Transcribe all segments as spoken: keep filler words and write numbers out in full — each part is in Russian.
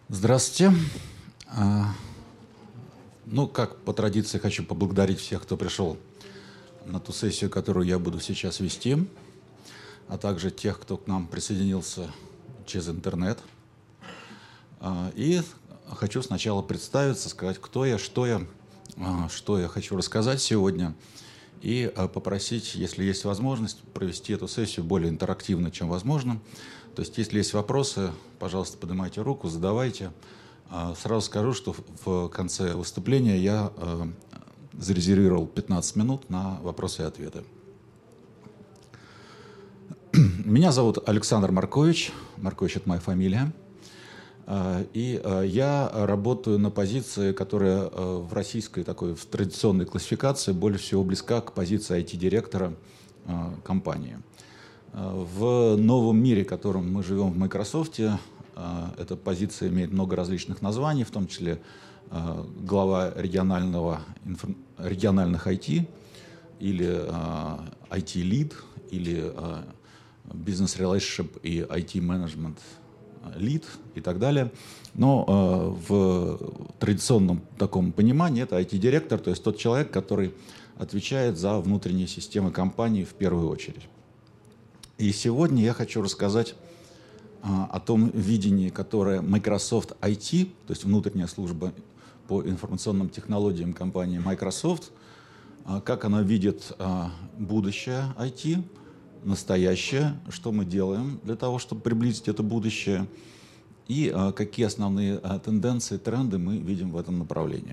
Здравствуйте. А, Ну, как по традиции, хочу поблагодарить всех, кто пришел на ту сессию, которую я буду сейчас вести, а также тех, кто к нам присоединился через интернет. А, И хочу сначала представиться, сказать, кто я, что я, а, что я хочу рассказать сегодня, и а, попросить, если есть возможность, провести эту сессию более интерактивно, чем возможно. То есть, если есть вопросы, пожалуйста, поднимайте руку, задавайте. А, Сразу скажу, что в конце выступления я а, зарезервировал пятнадцать минут на вопросы и ответы. Меня зовут Александр Маркович. Маркович – это моя фамилия. А, И а, я работаю на позиции, которая а, в российской такой в традиционной классификации более всего близка к позиции ай ти-директора а, компании. А, В новом мире, в котором мы живем в Microsoft, а, эта позиция имеет много различных названий, в том числе а, глава регионального, инфо- региональных ай ти или а, ай ти-лид, или а, Business Relationship и ай ти-Management Lead и так далее. Но э, в традиционном таком понимании это ай ти-директор, то есть тот человек, который отвечает за внутренние системы компании в первую очередь. И сегодня я хочу рассказать э, о том видении, которое Microsoft ай ти, то есть внутренняя служба по информационным технологиям компании Microsoft, э, как она видит э, будущее ай ти, настоящее, что мы делаем для того, чтобы приблизить это будущее, и а, какие основные а, тенденции, тренды мы видим в этом направлении.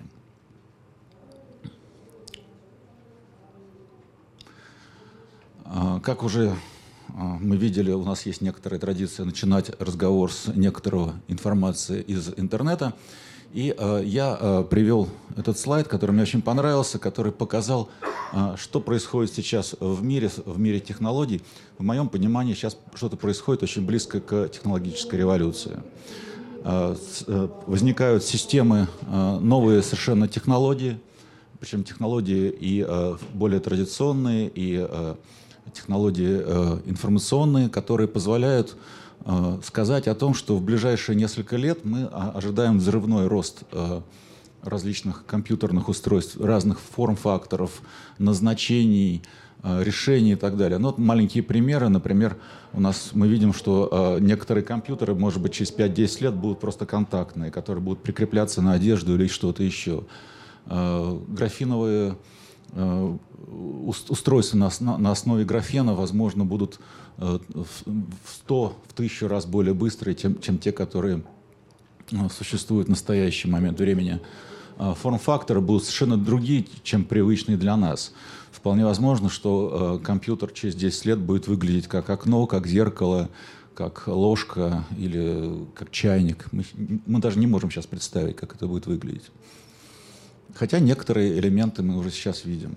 А, как уже а, мы видели, у нас есть некоторая традиция начинать разговор с некоторой информации из интернета. И э, я э, привел этот слайд, который мне очень понравился, который показал, э, что происходит сейчас в мире, в мире технологий. В моем понимании сейчас что-то происходит очень близко к технологической революции. Э, с, э, возникают системы, э, новые совершенно технологии, причем технологии и э, более традиционные, и э, технологии э, информационные, которые позволяют сказать о том, что в ближайшие несколько лет мы ожидаем взрывной рост различных компьютерных устройств, разных форм-факторов, назначений, решений и так далее. Ну, вот маленькие примеры. Например, у нас мы видим, что некоторые компьютеры, может быть, через пять-десять лет будут просто контактные, которые будут прикрепляться на одежду или что-то еще. Графеновые устройства на, на основе графена, возможно, будут в сто, в тысячу раз более быстрые, чем, чем те, которые существуют в настоящий момент времени. Форм-факторы будут совершенно другие, чем привычные для нас. Вполне возможно, что компьютер через десять лет будет выглядеть как окно, как зеркало, как ложка или как чайник. Мы, мы даже не можем сейчас представить, как это будет выглядеть. Хотя некоторые элементы мы уже сейчас видим.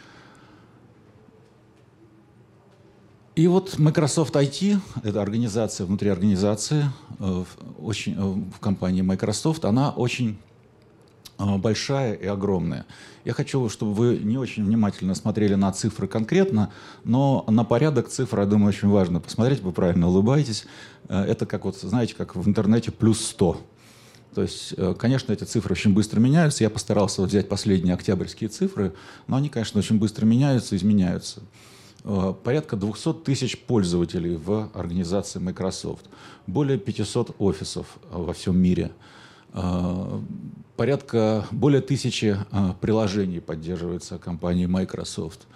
И вот Microsoft ай ти, это организация внутри организации, очень, в компании Microsoft, она очень большая и огромная. Я хочу, чтобы вы не очень внимательно смотрели на цифры конкретно, но на порядок цифр, я думаю, очень важно посмотреть, вы правильно улыбаетесь. Это как, вот, знаете, как в интернете плюс сто. То есть, конечно, эти цифры очень быстро меняются. Я постарался вот взять последние октябрьские цифры, но они, конечно, очень быстро меняются, изменяются. Порядка двухсот тысяч пользователей в организации Microsoft, более пятисот офисов во всем мире, порядка более тысячи приложений поддерживается компанией Microsoft.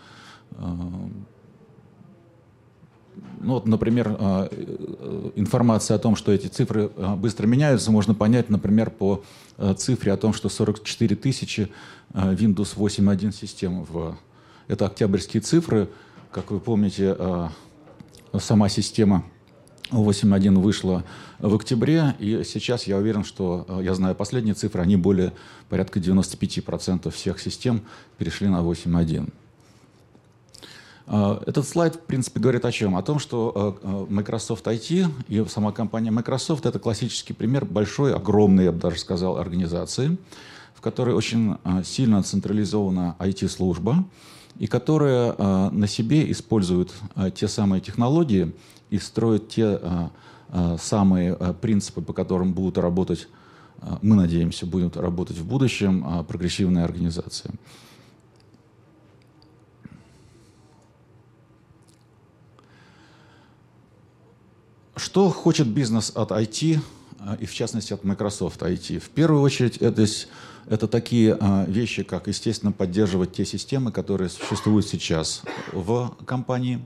Ну, вот, например, информация о том, что эти цифры быстро меняются, можно понять, например, по цифре о том, что сорок четыре тысячи Windows восемь точка один систем. В... Это октябрьские цифры. Как вы помните, сама система восемь точка один вышла в октябре, и сейчас я уверен, что, я знаю последние цифры, они более порядка девяносто пять процентов всех систем перешли на восемь точка один. Этот слайд, в принципе, говорит о чем? О том, что Microsoft ай ти и сама компания Microsoft – это классический пример большой, огромной, я бы даже сказал, организации, в которой очень сильно централизована ай ти-служба, и которая э, на себе использует э, те самые технологии и строит те э, э, самые э, принципы, по которым будут работать мы надеемся, будут работать в будущем прогрессивные организации. Что хочет бизнес от ай ти, и в частности от Microsoft ай ти? В первую очередь это, это такие вещи, как, естественно, поддерживать те системы, которые существуют сейчас в компании.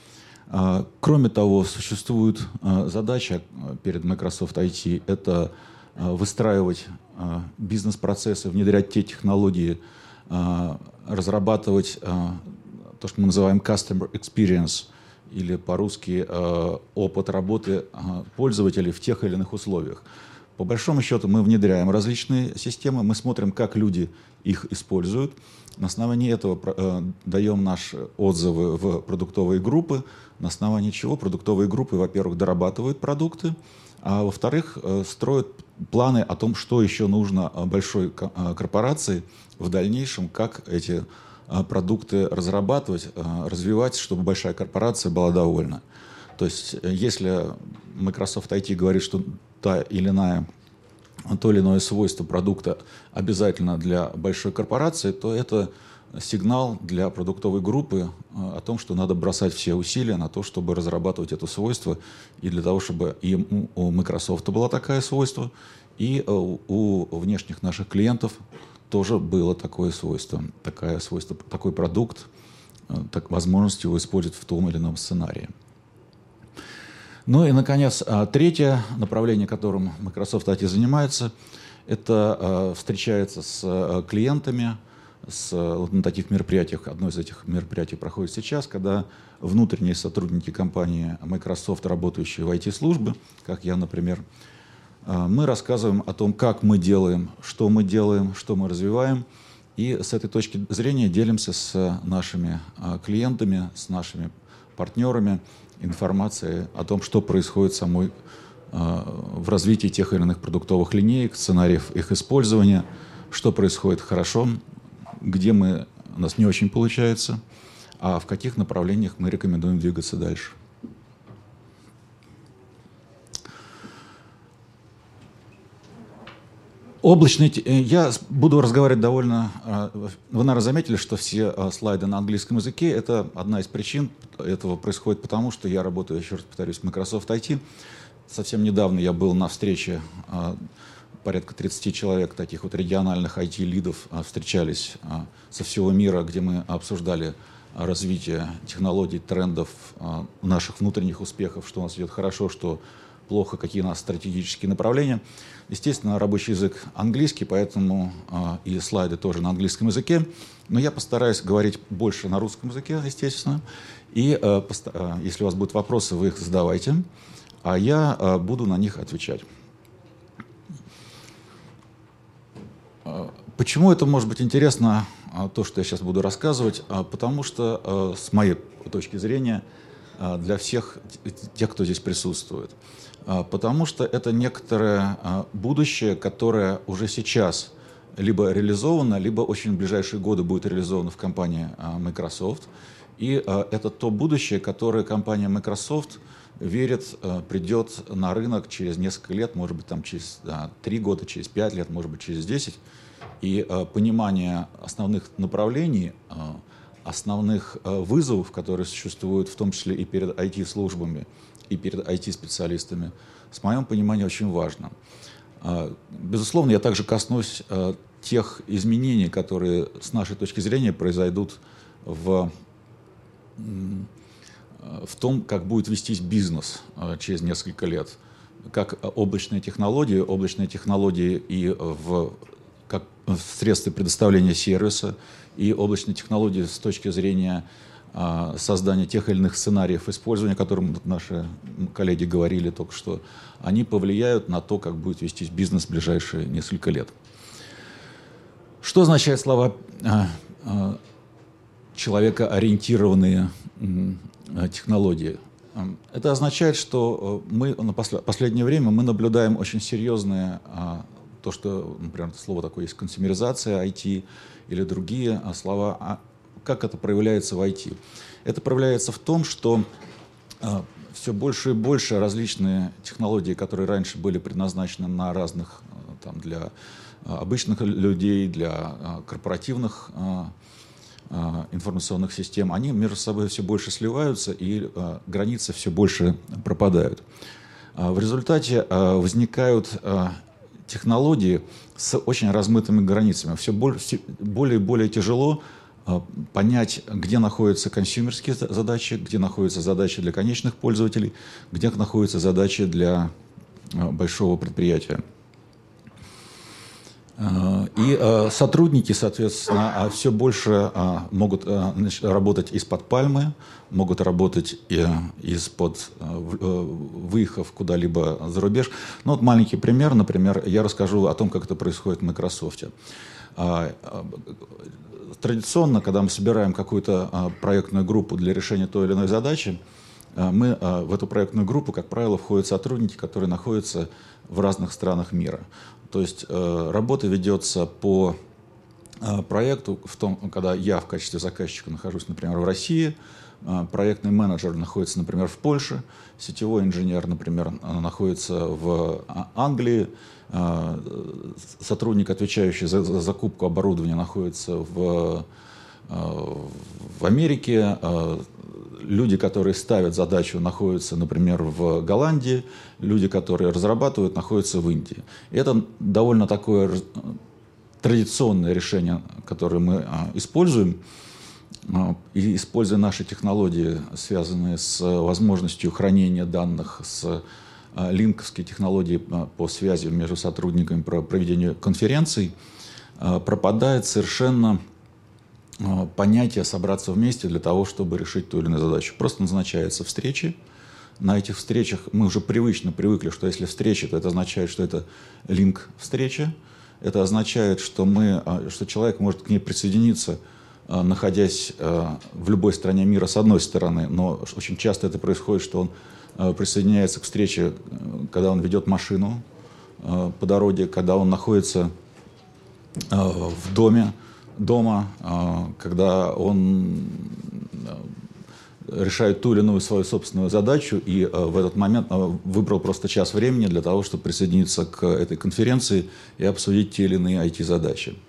Кроме того, существует задача перед Microsoft ай ти – это выстраивать бизнес-процессы, внедрять те технологии, разрабатывать то, что мы называем customer experience, или по-русски опыт работы пользователей в тех или иных условиях. По большому счету мы внедряем различные системы, мы смотрим, как люди их используют. На основании этого даем наши отзывы в продуктовые группы, на основании чего продуктовые группы, во-первых, дорабатывают продукты, а во-вторых, строят планы о том, что еще нужно большой корпорации в дальнейшем, как эти продукты разрабатывать, развивать, чтобы большая корпорация была довольна. То есть, если Microsoft ай ти говорит, что та или иная, то или иное свойство продукта обязательно для большой корпорации, то это сигнал для продуктовой группы о том, что надо бросать все усилия на то, чтобы разрабатывать это свойство, и для того, чтобы и у Microsoft было такое свойство, и у внешних наших клиентов тоже было такое свойство, такое свойство, такой продукт, так, возможность его использовать в том или ином сценарии. Ну и, наконец, третье направление, которым Microsoft ай ти занимается, это встречается с клиентами, с, вот на таких мероприятиях. Одно из этих мероприятий проходит сейчас, когда внутренние сотрудники компании Microsoft, работающие в ай ти-службе, как я, например, мы рассказываем о том, как мы делаем, что мы делаем, что мы развиваем, и с этой точки зрения делимся с нашими клиентами, с нашими партнерами информацией о том, что происходит самой в развитии тех или иных продуктовых линеек, сценариев их использования, что происходит хорошо, где мы, у нас не очень получается, а в каких направлениях мы рекомендуем двигаться дальше. Облачный, я буду разговаривать довольно... Вы, наверное, заметили, что все слайды на английском языке. Это одна из причин этого происходит потому, что я работаю, еще раз повторюсь, в Microsoft ай ти. Совсем недавно я был на встрече, порядка тридцати человек, таких вот региональных ай ти-лидов, встречались со всего мира, где мы обсуждали развитие технологий, трендов, наших внутренних успехов, что у нас идет хорошо, что плохо, какие у нас стратегические направления. Естественно, рабочий язык английский, поэтому э, и слайды тоже на английском языке. Но я постараюсь говорить больше на русском языке, естественно. И э, э, если у вас будут вопросы, вы их задавайте, а я э, буду на них отвечать. Э, почему это может быть интересно, э, то, что я сейчас буду рассказывать? Э, потому что, э, с моей точки зрения, э, для всех тех, кто здесь присутствует, потому что это некоторое будущее, которое уже сейчас либо реализовано, либо очень в ближайшие годы будет реализовано в компании Microsoft. И это то будущее, которое компания Microsoft верит, придет на рынок через несколько лет, может быть, там через три года, через пять лет, может быть, через десять. И понимание основных направлений, основных вызовов, которые существуют в том числе и перед ай ти-службами, и перед ай ти-специалистами, с моим пониманием, очень важно. Безусловно, я также коснусь тех изменений, которые с нашей точки зрения произойдут в, в том, как будет вестись бизнес через несколько лет. Как облачные технологии, облачные технологии и в, как в средстве предоставления сервиса, и облачные технологии с точки зрения создания тех или иных сценариев использования, о котором наши коллеги говорили только что, они повлияют на то, как будет вестись бизнес в ближайшие несколько лет. Что означают слова человекоориентированные технологии? Это означает, что мы на последнее время мы наблюдаем очень серьезное, то, что, например, слово такое есть, консюмеризация ай ти или другие слова. Как это проявляется в ай ти? Это проявляется в том, что э, все больше и больше различные технологии, которые раньше были предназначены на разных, там, для обычных людей, для корпоративных информационных систем, они между собой все больше сливаются, и границы все больше пропадают. В результате возникают технологии с очень размытыми границами. Все более и более тяжело понять, где находятся консюмерские задачи, где находятся задачи для конечных пользователей, где находятся задачи для большого предприятия. И сотрудники, соответственно, все больше могут работать из-под пальмы, могут работать из-под выехав куда-либо за рубеж. Ну, вот маленький пример, например, я расскажу о том, как это происходит в Microsoft. Традиционно, когда мы собираем какую-то проектную группу для решения той или иной задачи, мы в эту проектную группу, как правило, входят сотрудники, которые находятся в разных странах мира. То есть работа ведется по проекту, в том, когда я в качестве заказчика нахожусь, например, в России, проектный менеджер находится, например, в Польше, сетевой инженер, например, находится в Англии, сотрудник, отвечающий за закупку оборудования, находится в, в Америке, люди, которые ставят задачу, находятся, например, в Голландии, люди, которые разрабатывают, находятся в Индии. И это довольно такое традиционное решение, которое мы используем. И используя наши технологии, связанные с возможностью хранения данных, с линковской технологией по связи между сотрудниками по проведению конференций, пропадает совершенно понятие собраться вместе для того, чтобы решить ту или иную задачу. Просто назначаются встречи. На этих встречах мы уже привычно привыкли, что если встреча, то это означает, что это линк встречи. Это означает, что, мы, что человек может к ней присоединиться, находясь в любой стране мира с одной стороны, но очень часто это происходит, что он присоединяется к встрече, когда он ведет машину по дороге, когда он находится в доме, дома, когда он решает ту или иную свою собственную задачу и в этот момент выбрал просто час времени для того, чтобы присоединиться к этой конференции и обсудить те или иные ай ти-задачи.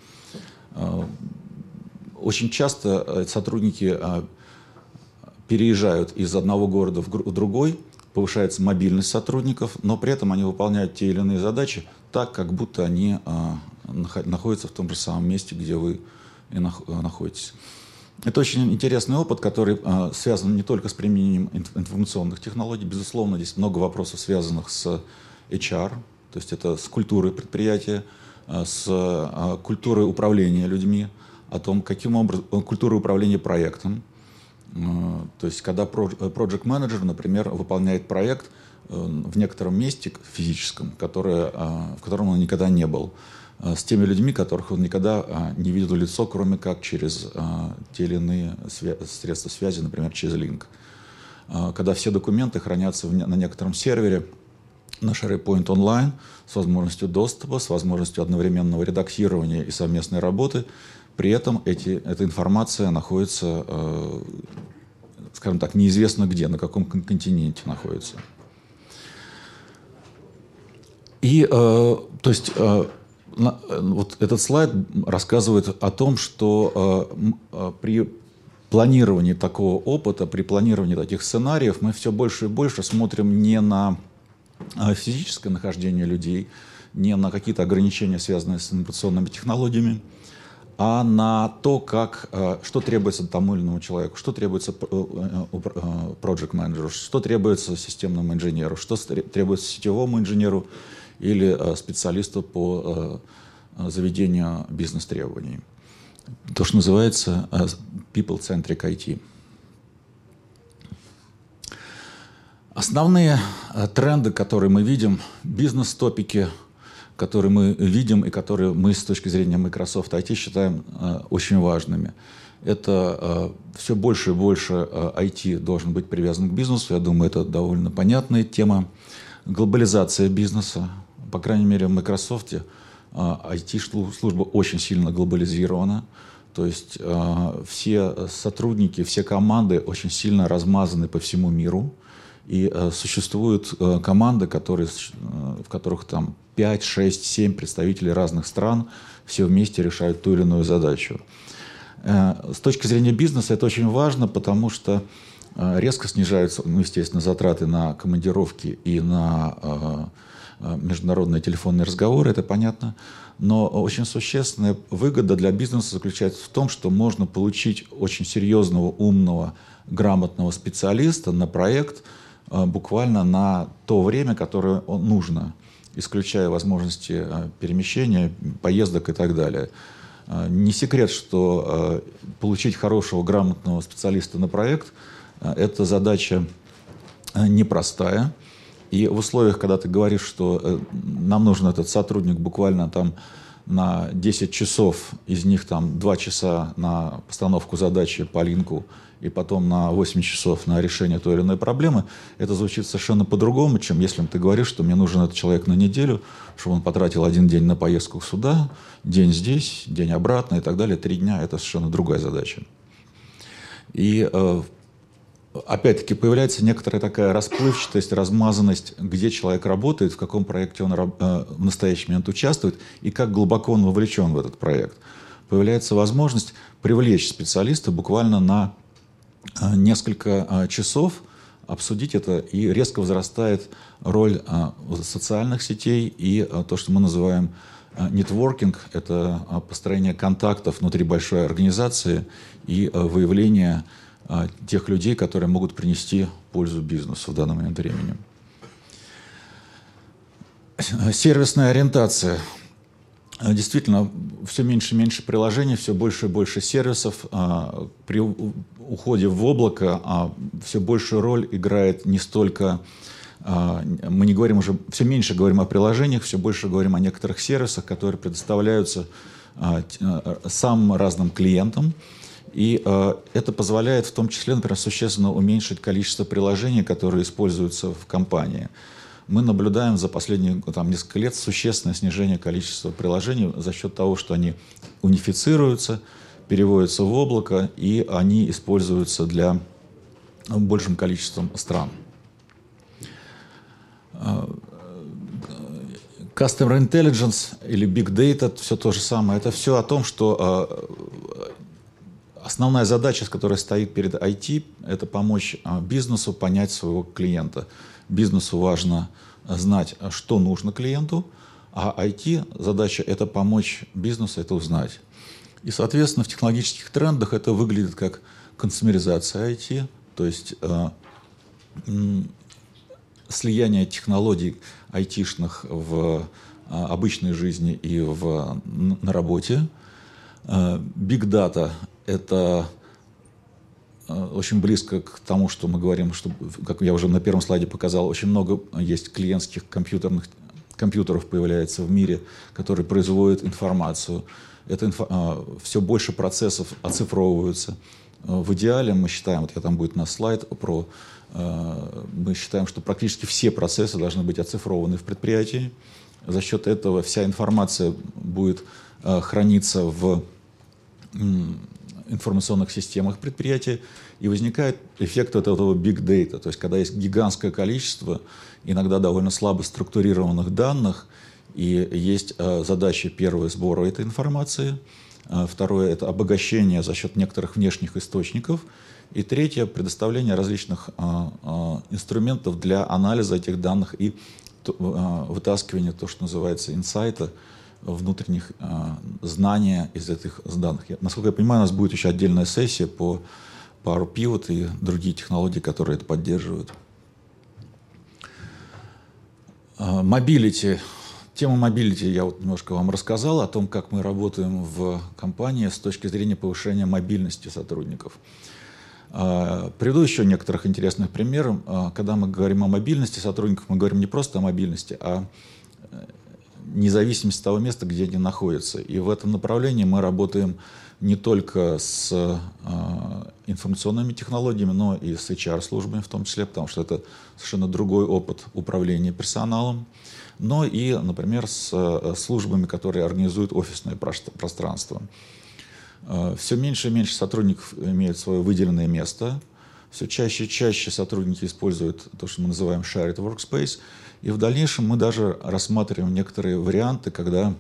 Очень часто сотрудники переезжают из одного города в другой, повышается мобильность сотрудников, но при этом они выполняют те или иные задачи так, как будто они находятся в том же самом месте, где вы и находитесь. Это очень интересный опыт, который э, связан не только с применением информационных технологий. Безусловно, здесь много вопросов, связанных с эйч ар, то есть это с культурой предприятия, э, с э, культурой управления людьми, о том, каким образом, культурой управления проектом. Э, то есть когда project manager, например, выполняет проект э, в некотором месте физическом, которое, э, в котором он никогда не был, с теми людьми, которых он никогда а, не видел в лицо, кроме как через а, те или иные свя- средства связи, например, через линк. А, когда все документы хранятся в не- на некотором сервере на SharePoint Online с возможностью доступа, с возможностью одновременного редактирования и совместной работы, при этом эти, эта информация находится, а, скажем так, неизвестно где, на каком континенте находится. И, а, то есть... А, Вот этот слайд рассказывает о том, что э, при планировании такого опыта, при планировании таких сценариев мы все больше и больше смотрим не на физическое нахождение людей, не на какие-то ограничения, связанные с информационными технологиями, а на то, как, э, что требуется тому или иному человеку, что требуется project менеджеру, что требуется системному инженеру, что требуется сетевому инженеру или э, специалисту по э, заведению бизнес-требований. То, что называется э, people-centric ай ти. Основные э, тренды, которые мы видим, бизнес-топики, которые мы видим и которые мы с точки зрения Microsoft ай ти считаем э, очень важными. Это э, все больше и больше э, ай ти должен быть привязан к бизнесу. Я думаю, это довольно понятная тема. Глобализация бизнеса. По крайней мере, в Microsoft э, ай ти-служба очень сильно глобализирована. То есть э, все сотрудники, все команды очень сильно размазаны по всему миру. И э, существуют э, команды, которые, э, в которых там пять, шесть, семь представителей разных стран все вместе решают ту или иную задачу. Э, с точки зрения бизнеса это очень важно, потому что э, резко снижаются, ну, естественно, затраты на командировки и на э, международные телефонные разговоры, это понятно. Но очень существенная выгода для бизнеса заключается в том, что можно получить очень серьезного, умного, грамотного специалиста на проект буквально на то время, которое нужно, исключая возможности перемещения, поездок и так далее. Не секрет, что получить хорошего, грамотного специалиста на проект – это задача непростая. И в условиях, когда ты говоришь, что нам нужен этот сотрудник буквально там на десять часов, из них там два часа на постановку задачи по линку и потом на восемь часов на решение той или иной проблемы, это звучит совершенно по-другому, чем если ты говоришь, что мне нужен этот человек на неделю, чтобы он потратил один день на поездку сюда, день здесь, день обратно и так далее. Три дня – это совершенно другая задача. И опять-таки появляется некоторая такая расплывчатость, размазанность, где человек работает, в каком проекте он в настоящий момент участвует и как глубоко он вовлечен в этот проект. Появляется возможность привлечь специалиста буквально на несколько часов, обсудить это, и резко возрастает роль социальных сетей и то, что мы называем нетворкинг, это построение контактов внутри большой организации и выявление тех людей, которые могут принести пользу бизнесу в данный момент времени. Сервисная ориентация. Действительно, все меньше и меньше приложений, все больше и больше сервисов. При уходе в облако все большую роль играет не столько... Мы не говорим уже... Все меньше говорим о приложениях, все больше говорим о некоторых сервисах, которые предоставляются самым разным клиентам. И э, это позволяет в том числе, например, существенно уменьшить количество приложений, которые используются в компании. Мы наблюдаем за последние там, несколько лет существенное снижение количества приложений за счет того, что они унифицируются, переводятся в облако, и они используются для большим количеством стран. Customer Intelligence или Big Data, все то же самое. Это все о том, что основная задача, с которой стоит перед ай ти, это помочь бизнесу понять своего клиента. Бизнесу важно знать, что нужно клиенту, а ай ти задача – это помочь бизнесу это узнать. И, соответственно, в технологических трендах это выглядит как консумеризация ай ти, то есть э, слияние технологий айтишных в э, обычной жизни и в, на работе. Big Data – это очень близко к тому, что мы говорим, что, как я уже на первом слайде показал, очень много есть клиентских компьютерных, компьютеров появляется в мире, которые производят информацию. Это инфо, все больше процессов оцифровываются. В идеале мы считаем, вот я там будет на слайд про, мы считаем, что практически все процессы должны быть оцифрованы в предприятии. За счет этого вся информация будет храниться в информационных системах предприятия, и возникает эффект от этого big data, то есть когда есть гигантское количество, иногда довольно слабо структурированных данных, и есть задача, первая, сбора этой информации, второе – это обогащение за счет некоторых внешних источников, и третье – предоставление различных инструментов для анализа этих данных и вытаскивания то, что называется инсайта, внутренних э, знания из этих данных. Я, насколько я понимаю, у нас будет еще отдельная сессия по Power Pivot и другие технологии, которые это поддерживают. Мобилити. Э, Тему мобилити я вот немножко вам рассказал, о том, как мы работаем в компании с точки зрения повышения мобильности сотрудников. Э, приведу еще некоторых интересных примеров. Э, когда мы говорим о мобильности сотрудников, мы говорим не просто о мобильности, а независимость от того места, где они находятся. И в этом направлении мы работаем не только с э, информационными технологиями, но и с эйч ар-службами в том числе, потому что это совершенно другой опыт управления персоналом, но и, например, с э, службами, которые организуют офисное пространство. Э, все меньше и меньше сотрудников имеют свое выделенное место все чаще и чаще сотрудники используют то, что мы называем shared workspace. И в дальнейшем мы даже рассматриваем некоторые варианты, когда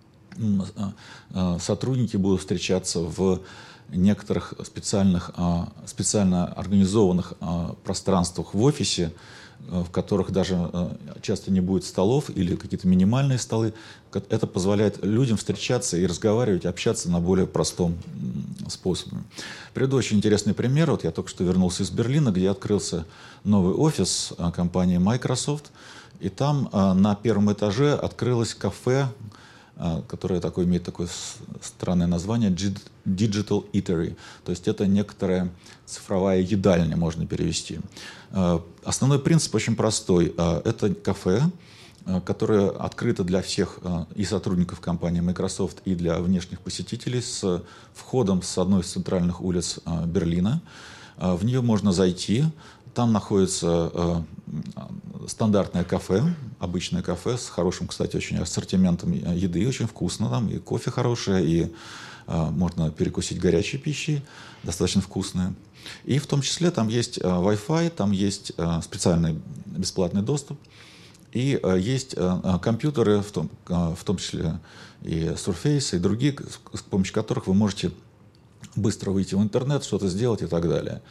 сотрудники будут встречаться в некоторых специальных, специально организованных пространствах в офисе, в которых даже часто не будет столов или какие-то минимальные столы. Это позволяет людям встречаться и разговаривать, общаться на более простом способе. Приведу очень интересный пример. Вот я только что вернулся из Берлина, где открылся новый офис компании Microsoft. И там на первом этаже открылось кафе, которое такое, имеет такое странное название Digital Eatery. То есть это некоторая цифровая едальня, можно перевести. Основной принцип очень простой. Это кафе, которое открыто для всех и сотрудников компании Microsoft, и для внешних посетителей, с входом с одной из центральных улиц Берлина. В нее можно зайти. Там находится стандартное кафе, обычное кафе с хорошим, кстати, очень ассортиментом еды, очень вкусно там, и кофе хорошее, и можно перекусить горячей пищей, достаточно вкусное. И в том числе там есть Wi-Fi, там есть специальный бесплатный доступ, и есть компьютеры, в том, в том числе и Surface, и другие, с помощью которых вы можете быстро выйти в интернет, что-то сделать и так далее.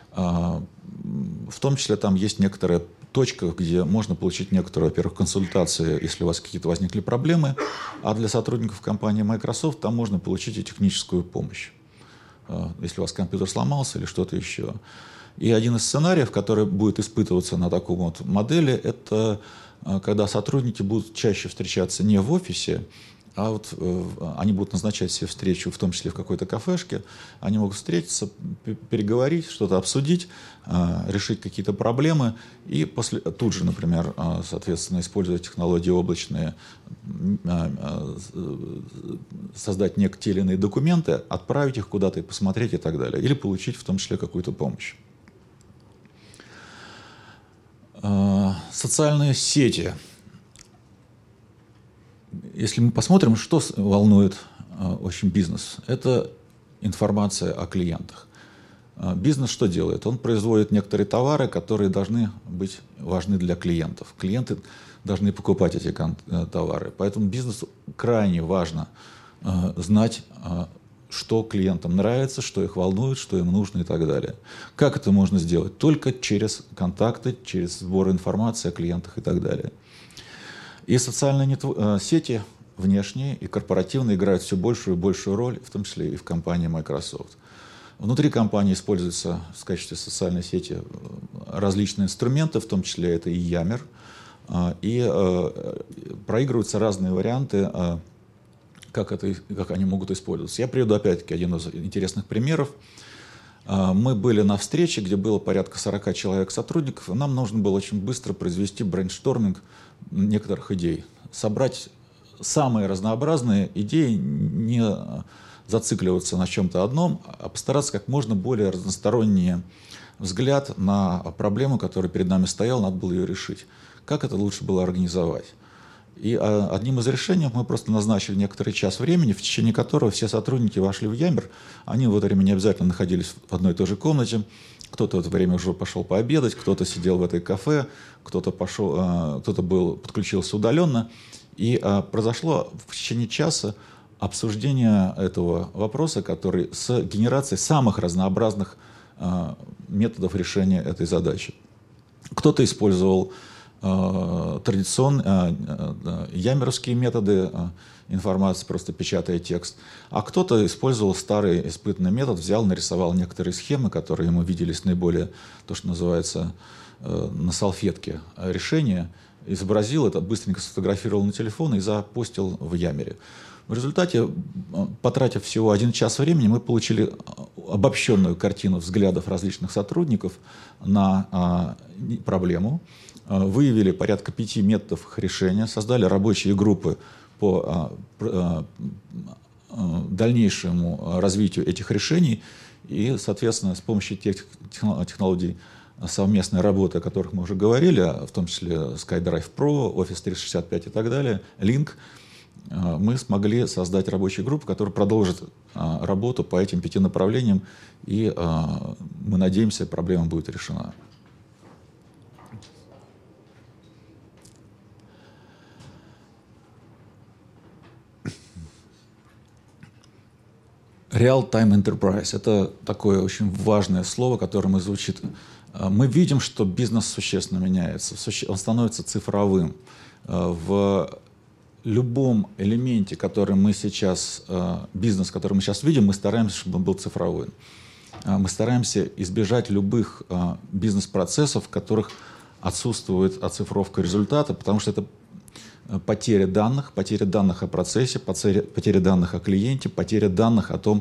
В том числе там есть некоторая точка, где можно получить некоторую, во-первых, консультацию, если у вас какие-то возникли проблемы, а для сотрудников компании Microsoft там можно получить и техническую помощь, если у вас компьютер сломался или что-то еще. И один из сценариев, который будет испытываться на такой вот модели, это когда сотрудники будут чаще встречаться не в офисе, а вот э, они будут назначать себе встречу, в том числе в какой-то кафешке. Они могут встретиться, переговорить, что-то обсудить, э, решить какие-то проблемы. И после, тут же, например, э, соответственно, используя технологии облачные, э, э, создать некие те или иные документы, отправить их куда-то и посмотреть и так далее. Или получить в том числе какую-то помощь. Э, социальные сети. Если мы посмотрим, что волнует э, очень бизнес, это информация о клиентах. Э, бизнес что делает? Он производит некоторые товары, которые должны быть важны для клиентов. Клиенты должны покупать эти э, товары. Поэтому бизнесу крайне важно э, знать, э, что клиентам нравится, что их волнует, что им нужно и так далее. Как это можно сделать? Только через контакты, через сбор информации о клиентах и так далее. И социальные сети внешние и корпоративные играют все большую и большую роль, в том числе и в компании Microsoft. Внутри компании используются в качестве социальной сети различные инструменты, в том числе это и Yammer, и проигрываются разные варианты, как, это, как они могут использоваться. Я приведу опять-таки один из интересных примеров. Мы были на встрече, где было порядка сорока человек сотрудников, и нам нужно было очень быстро произвести брейншторминг некоторых идей. Собрать самые разнообразные идеи, не зацикливаться на чем-то одном, а постараться как можно более разносторонний взгляд на проблему, которая перед нами стояла, надо было ее решить. Как это лучше было организовать? И одним из решений мы просто назначили некоторый час времени, в течение которого все сотрудники вошли в Yammer. Они в это время не обязательно находились в одной и той же комнате. Кто-то в это время уже пошел пообедать, кто-то сидел в этой кафе, кто-то пошел, кто-то был, подключился удаленно. И произошло в течение часа обсуждение этого вопроса, который с генерацией самых разнообразных методов решения этой задачи. Кто-то использовал традиционные ямеровские методы информации, просто печатая текст. А кто-то использовал старый испытанный метод, взял, нарисовал некоторые схемы, которые ему виделись наиболее, то, что называется, на салфетке решения, изобразил это, быстренько сфотографировал на телефон и запостил в Ямере. В результате, потратив всего один час времени, мы получили обобщенную картину взглядов различных сотрудников на проблему, выявили порядка пяти методов их решения, создали рабочие группы по дальнейшему развитию этих решений и, соответственно, с помощью тех технологий совместной работы, о которых мы уже говорили, в том числе SkyDrive Pro, Office триста шестьдесят пять и так далее, Link, мы смогли создать рабочую группу, которая продолжит работу по этим пяти направлениям, и мы надеемся, проблема будет решена. Real-time enterprise – это такое очень важное слово, которое звучит. Мы видим, что бизнес существенно меняется, он становится цифровым. В любом элементе, который мы сейчас, бизнес, который мы сейчас видим, мы стараемся, чтобы он был цифровым. Мы стараемся избежать любых бизнес-процессов, в которых отсутствует оцифровка результата, потому что это потеря данных, потеря данных о процессе, потеря, потеря данных о клиенте, потеря данных о том,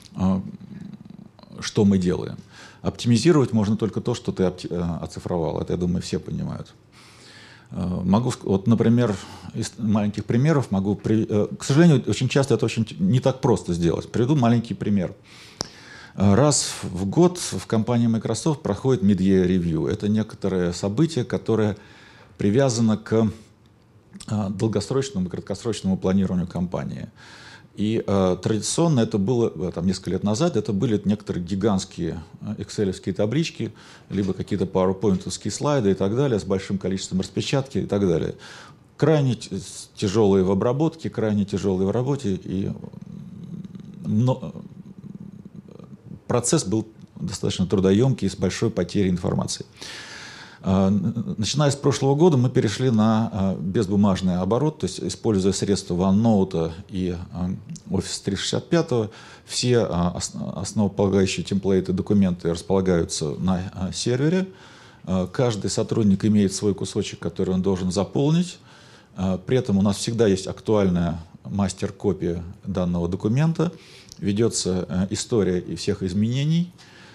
что мы делаем. Оптимизировать можно только то, что ты оцифровал. Это, я думаю, все понимают. Могу, вот, например, из маленьких примеров могу... К сожалению, очень часто это очень не так просто сделать. Приведу маленький пример. Раз в год в компании Microsoft проходит mid-year review. Это некоторое событие, которое привязано к долгосрочному и краткосрочному планированию компании. И э, традиционно это было, там, несколько лет назад, это были некоторые гигантские экселевские таблички, либо какие-то пауэрпоинтовские слайды и так далее, с большим количеством распечатки и так далее. Крайне тяжелые в обработке, крайне тяжелые в работе, и но, процесс был достаточно трудоемкий и с большой потерей информации. Начиная с прошлого года мы перешли на безбумажный оборот, то есть используя средства OneNote и Office триста шестьдесят пять, все основополагающие темплейты, документы располагаются на сервере. Каждый сотрудник имеет свой кусочек, который он должен заполнить. При этом у нас всегда есть актуальная мастер-копия данного документа, ведется история и всех изменений,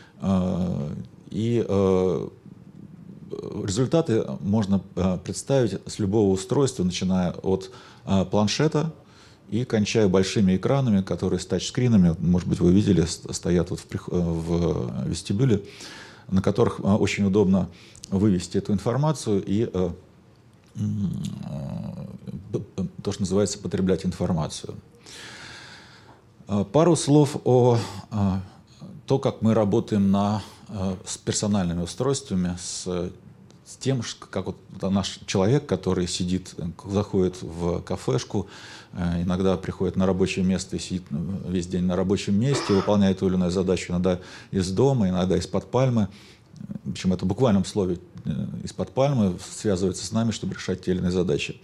и результаты можно представить с любого устройства, начиная от планшета и кончая большими экранами, которые с тачскринами, может быть, вы видели, стоят вот в, в вестибюле, на которых очень удобно вывести эту информацию и то, что называется, потреблять информацию. Пару слов о том, как мы работаем на, с персональными устройствами, с, с тем, как вот наш человек, который сидит, заходит в кафешку, иногда приходит на рабочее место и сидит весь день на рабочем месте, выполняет ту или иную задачу, иногда из дома, иногда из-под пальмы. Причем это в буквальном слове из-под пальмы связывается с нами, чтобы решать те или иные задачи.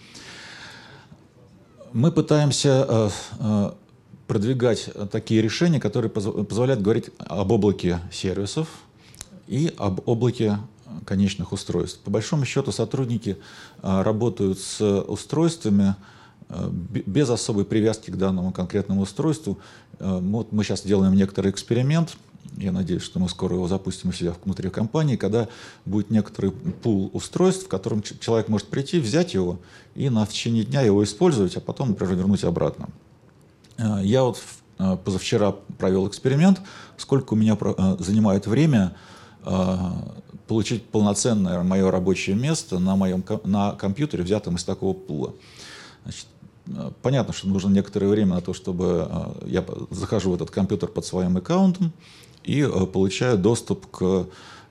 Мы пытаемся продвигать такие решения, которые позволяют говорить об облаке сервисов и об облаке конечных устройств. По большому счету сотрудники работают с устройствами без особой привязки к данному конкретному устройству. Вот мы сейчас делаем некоторый эксперимент. Я надеюсь, что мы скоро его запустим у себя внутри компании, когда будет некоторый пул устройств, в котором человек может прийти, взять его и на в течение дня его использовать, а потом, например, вернуть обратно. Я вот позавчера провел эксперимент, сколько у меня занимает время получить полноценное мое рабочее место на моем на компьютере, взятом из такого пула. Значит, понятно, что нужно некоторое время на то, чтобы я захожу в этот компьютер под своим аккаунтом и получаю доступ к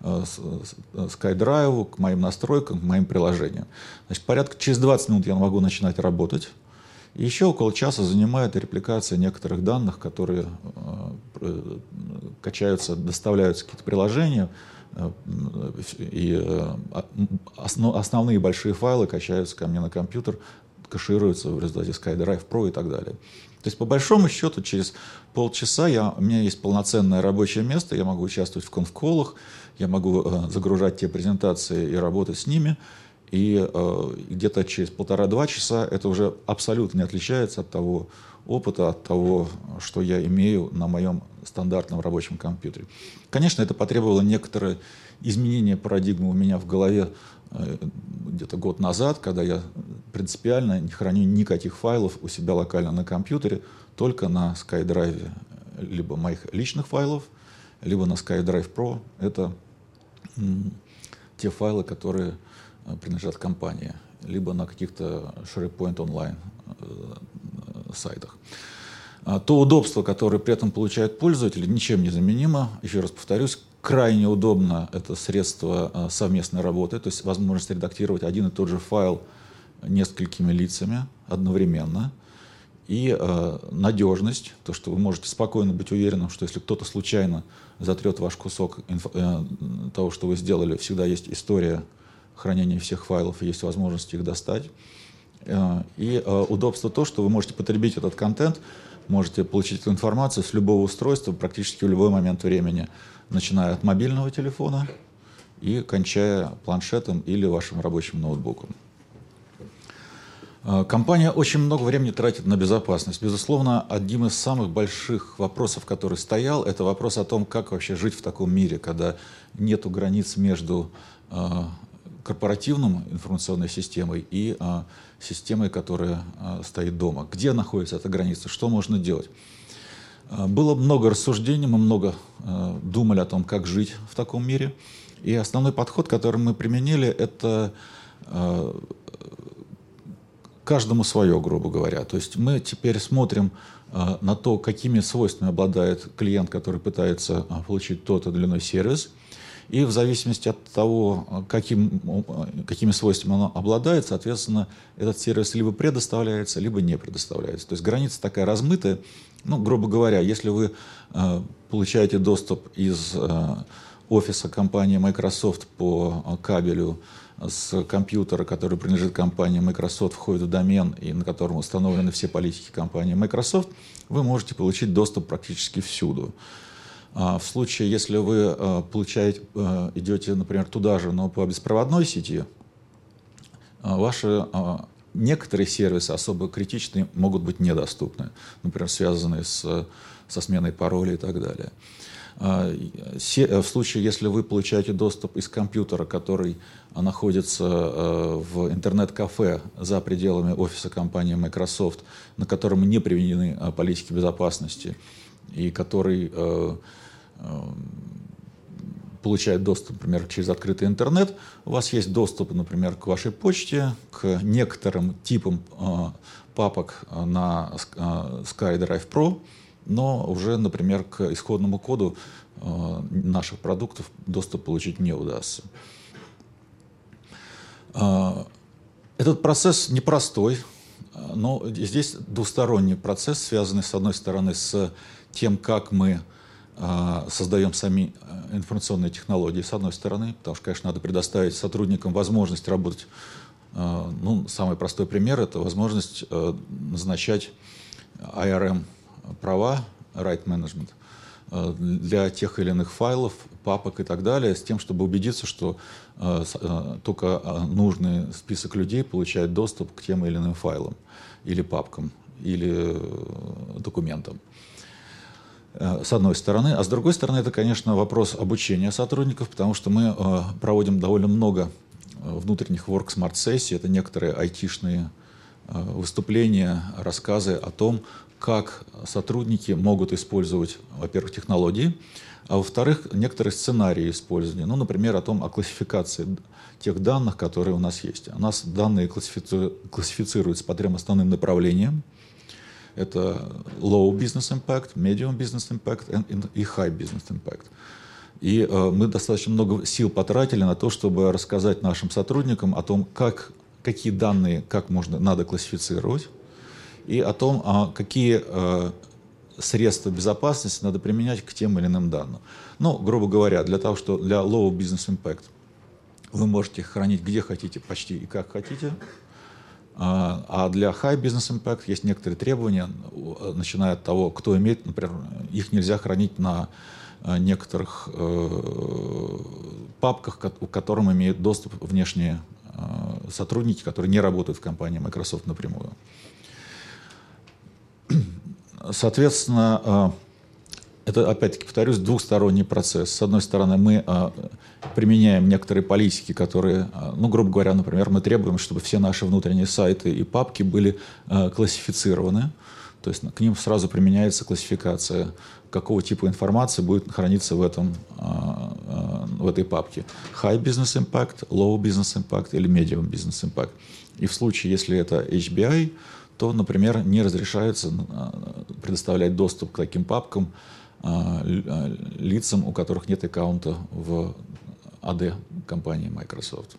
SkyDrive, к моим настройкам, к моим приложениям. Значит, порядка через двадцать минут я могу начинать работать. И еще около часа занимает репликация некоторых данных, которые э, качаются, доставляются какие-то приложения, э, и э, основ, основные большие файлы качаются ко мне на компьютер, кэшируются в результате SkyDrive Pro и так далее. То есть, по большому счету, через полчаса я, у меня есть полноценное рабочее место, я могу участвовать в конф-коллах, я могу э, загружать те презентации и работать с ними. И э, где-то через полтора-два часа это уже абсолютно не отличается от того опыта, от того, что я имею на моем стандартном рабочем компьютере. Конечно, это потребовало некоторое изменение парадигмы у меня в голове э, где-то год назад, когда я принципиально не храню никаких файлов у себя локально на компьютере, только на SkyDrive либо моих личных файлов, либо на SkyDrive Pro. Это м, те файлы, которые принадлежат компании, либо на каких-то SharePoint онлайн сайтах. То удобство, которое при этом получает пользователь, ничем не заменимо. Еще раз повторюсь, крайне удобно это средство совместной работы, то есть возможность редактировать один и тот же файл несколькими лицами одновременно. И э, надежность, то, что вы можете спокойно быть уверенным, что если кто-то случайно затрет ваш кусок инфо, э, того, что вы сделали, всегда есть история хранения всех файлов, и есть возможность их достать. Э, и э, удобство то, что вы можете потребить этот контент, можете получить эту информацию с любого устройства практически в любой момент времени, начиная от мобильного телефона и кончая планшетом или вашим рабочим ноутбуком. Компания очень много времени тратит на безопасность. Безусловно, одним из самых больших вопросов, который стоял, это вопрос о том, как вообще жить в таком мире, когда нет границ между э, корпоративной информационной системой и э, системой, которая э, стоит дома. Где находится эта граница, что можно делать? Э, было много рассуждений, мы много э, думали о том, как жить в таком мире. И основной подход, который мы применили, это э, каждому свое, грубо говоря. То есть мы теперь смотрим э, на то, какими свойствами обладает клиент, который пытается э, получить тот или иной сервис. И в зависимости от того, каким, какими свойствами он обладает, соответственно, этот сервис либо предоставляется, либо не предоставляется. То есть граница такая размытая. Ну, грубо говоря, если вы э, получаете доступ из э, офиса компании Microsoft по кабелю с компьютера, который принадлежит компании Microsoft, входит в домен, и на котором установлены все политики компании Microsoft, вы можете получить доступ практически всюду. В случае, если вы получаете, идете, например, туда же, но по беспроводной сети, ваши некоторые сервисы особо критичные могут быть недоступны, например, связанные с, со сменой пароля и так далее. В случае, если вы получаете доступ из компьютера, который находится в интернет-кафе за пределами офиса компании Microsoft, на котором не применены политики безопасности, и который получает доступ, например, через открытый интернет, у вас есть доступ, например, к вашей почте, к некоторым типам папок на SkyDrive Pro, но уже, например, к исходному коду э, наших продуктов доступ получить не удастся. Э, этот процесс непростой, но здесь двусторонний процесс, связанный, с одной стороны, с тем, как мы э, создаем сами информационные технологии, с одной стороны, потому что, конечно, надо предоставить сотрудникам возможность работать. Э, ну, самый простой пример – это возможность э, назначать ай ар эм права, right management, для тех или иных файлов, папок и так далее, с тем, чтобы убедиться, что э, э, только нужный список людей получает доступ к тем или иным файлам, или папкам, или э, документам. Э, с одной стороны. А с другой стороны, это, конечно, вопрос обучения сотрудников, потому что мы э, проводим довольно много внутренних work-smart-сессий, это некоторые айтишные э, выступления, рассказы о том, как сотрудники могут использовать, во-первых, технологии, а во-вторых, некоторые сценарии использования. Ну, например, о том, о классификации тех данных, которые у нас есть. У нас данные классифици... классифицируются по трем основным направлениям. Это low business impact, medium business impact и high business impact. И э, мы достаточно много сил потратили на то, чтобы рассказать нашим сотрудникам о том, как, какие данные, как можно, надо классифицировать, и о том, а какие э, средства безопасности надо применять к тем или иным данным. Ну, грубо говоря, для того, что для low business impact вы можете их хранить где хотите, почти и как хотите, а, а для high business impact есть некоторые требования, начиная от того, кто имеет, например, их нельзя хранить на некоторых э, папках, к которым имеют доступ внешние э, сотрудники, которые не работают в компании Microsoft напрямую. Соответственно, это, опять-таки, повторюсь, двухсторонний процесс. С одной стороны, мы применяем некоторые политики, которые, ну, грубо говоря, например, мы требуем, чтобы все наши внутренние сайты и папки были классифицированы. То есть к ним сразу применяется классификация, какого типа информации будет храниться в, этом, в этой папке. High business impact, low business impact или medium business impact. И в случае, если это эйч би ай, то, например, не разрешается предоставлять доступ к таким папкам лицам, у которых нет аккаунта в эй ди компании Microsoft.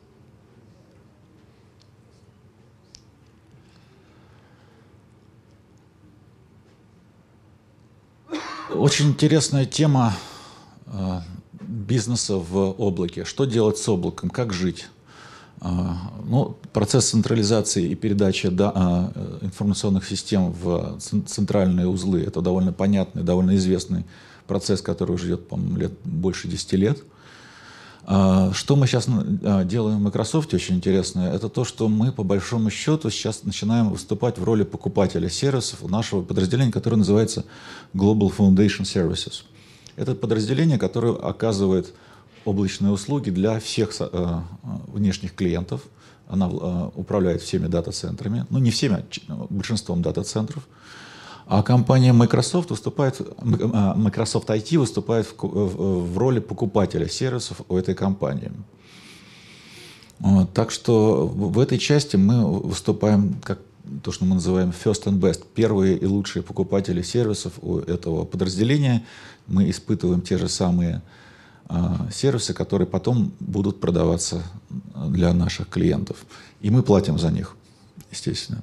Очень интересная тема э, бизнеса в облаке. Что делать с облаком? Как жить? Э, ну, процесс централизации и передачи да, э, информационных систем в центральные узлы – это довольно понятный, довольно известный процесс, который уже идет, по-моему, лет, больше десяти лет. Э, что мы сейчас э, делаем в Microsoft, очень интересное, это то, что мы, по большому счету, сейчас начинаем выступать в роли покупателя сервисов у нашего подразделения, которое называется Global Foundation Services. Это подразделение, которое оказывает облачные услуги для всех э, внешних клиентов. Она э, управляет всеми дата-центрами. Ну, не всеми, а большинством дата-центров. А компания Microsoft выступает, Microsoft ай ти выступает в, в, в роли покупателя сервисов у этой компании. Вот, так что в этой части мы выступаем как то, что мы называем first and best, первые и лучшие покупатели сервисов у этого подразделения. Мы испытываем те же самые а, сервисы, которые потом будут продаваться для наших клиентов. И мы платим за них, естественно.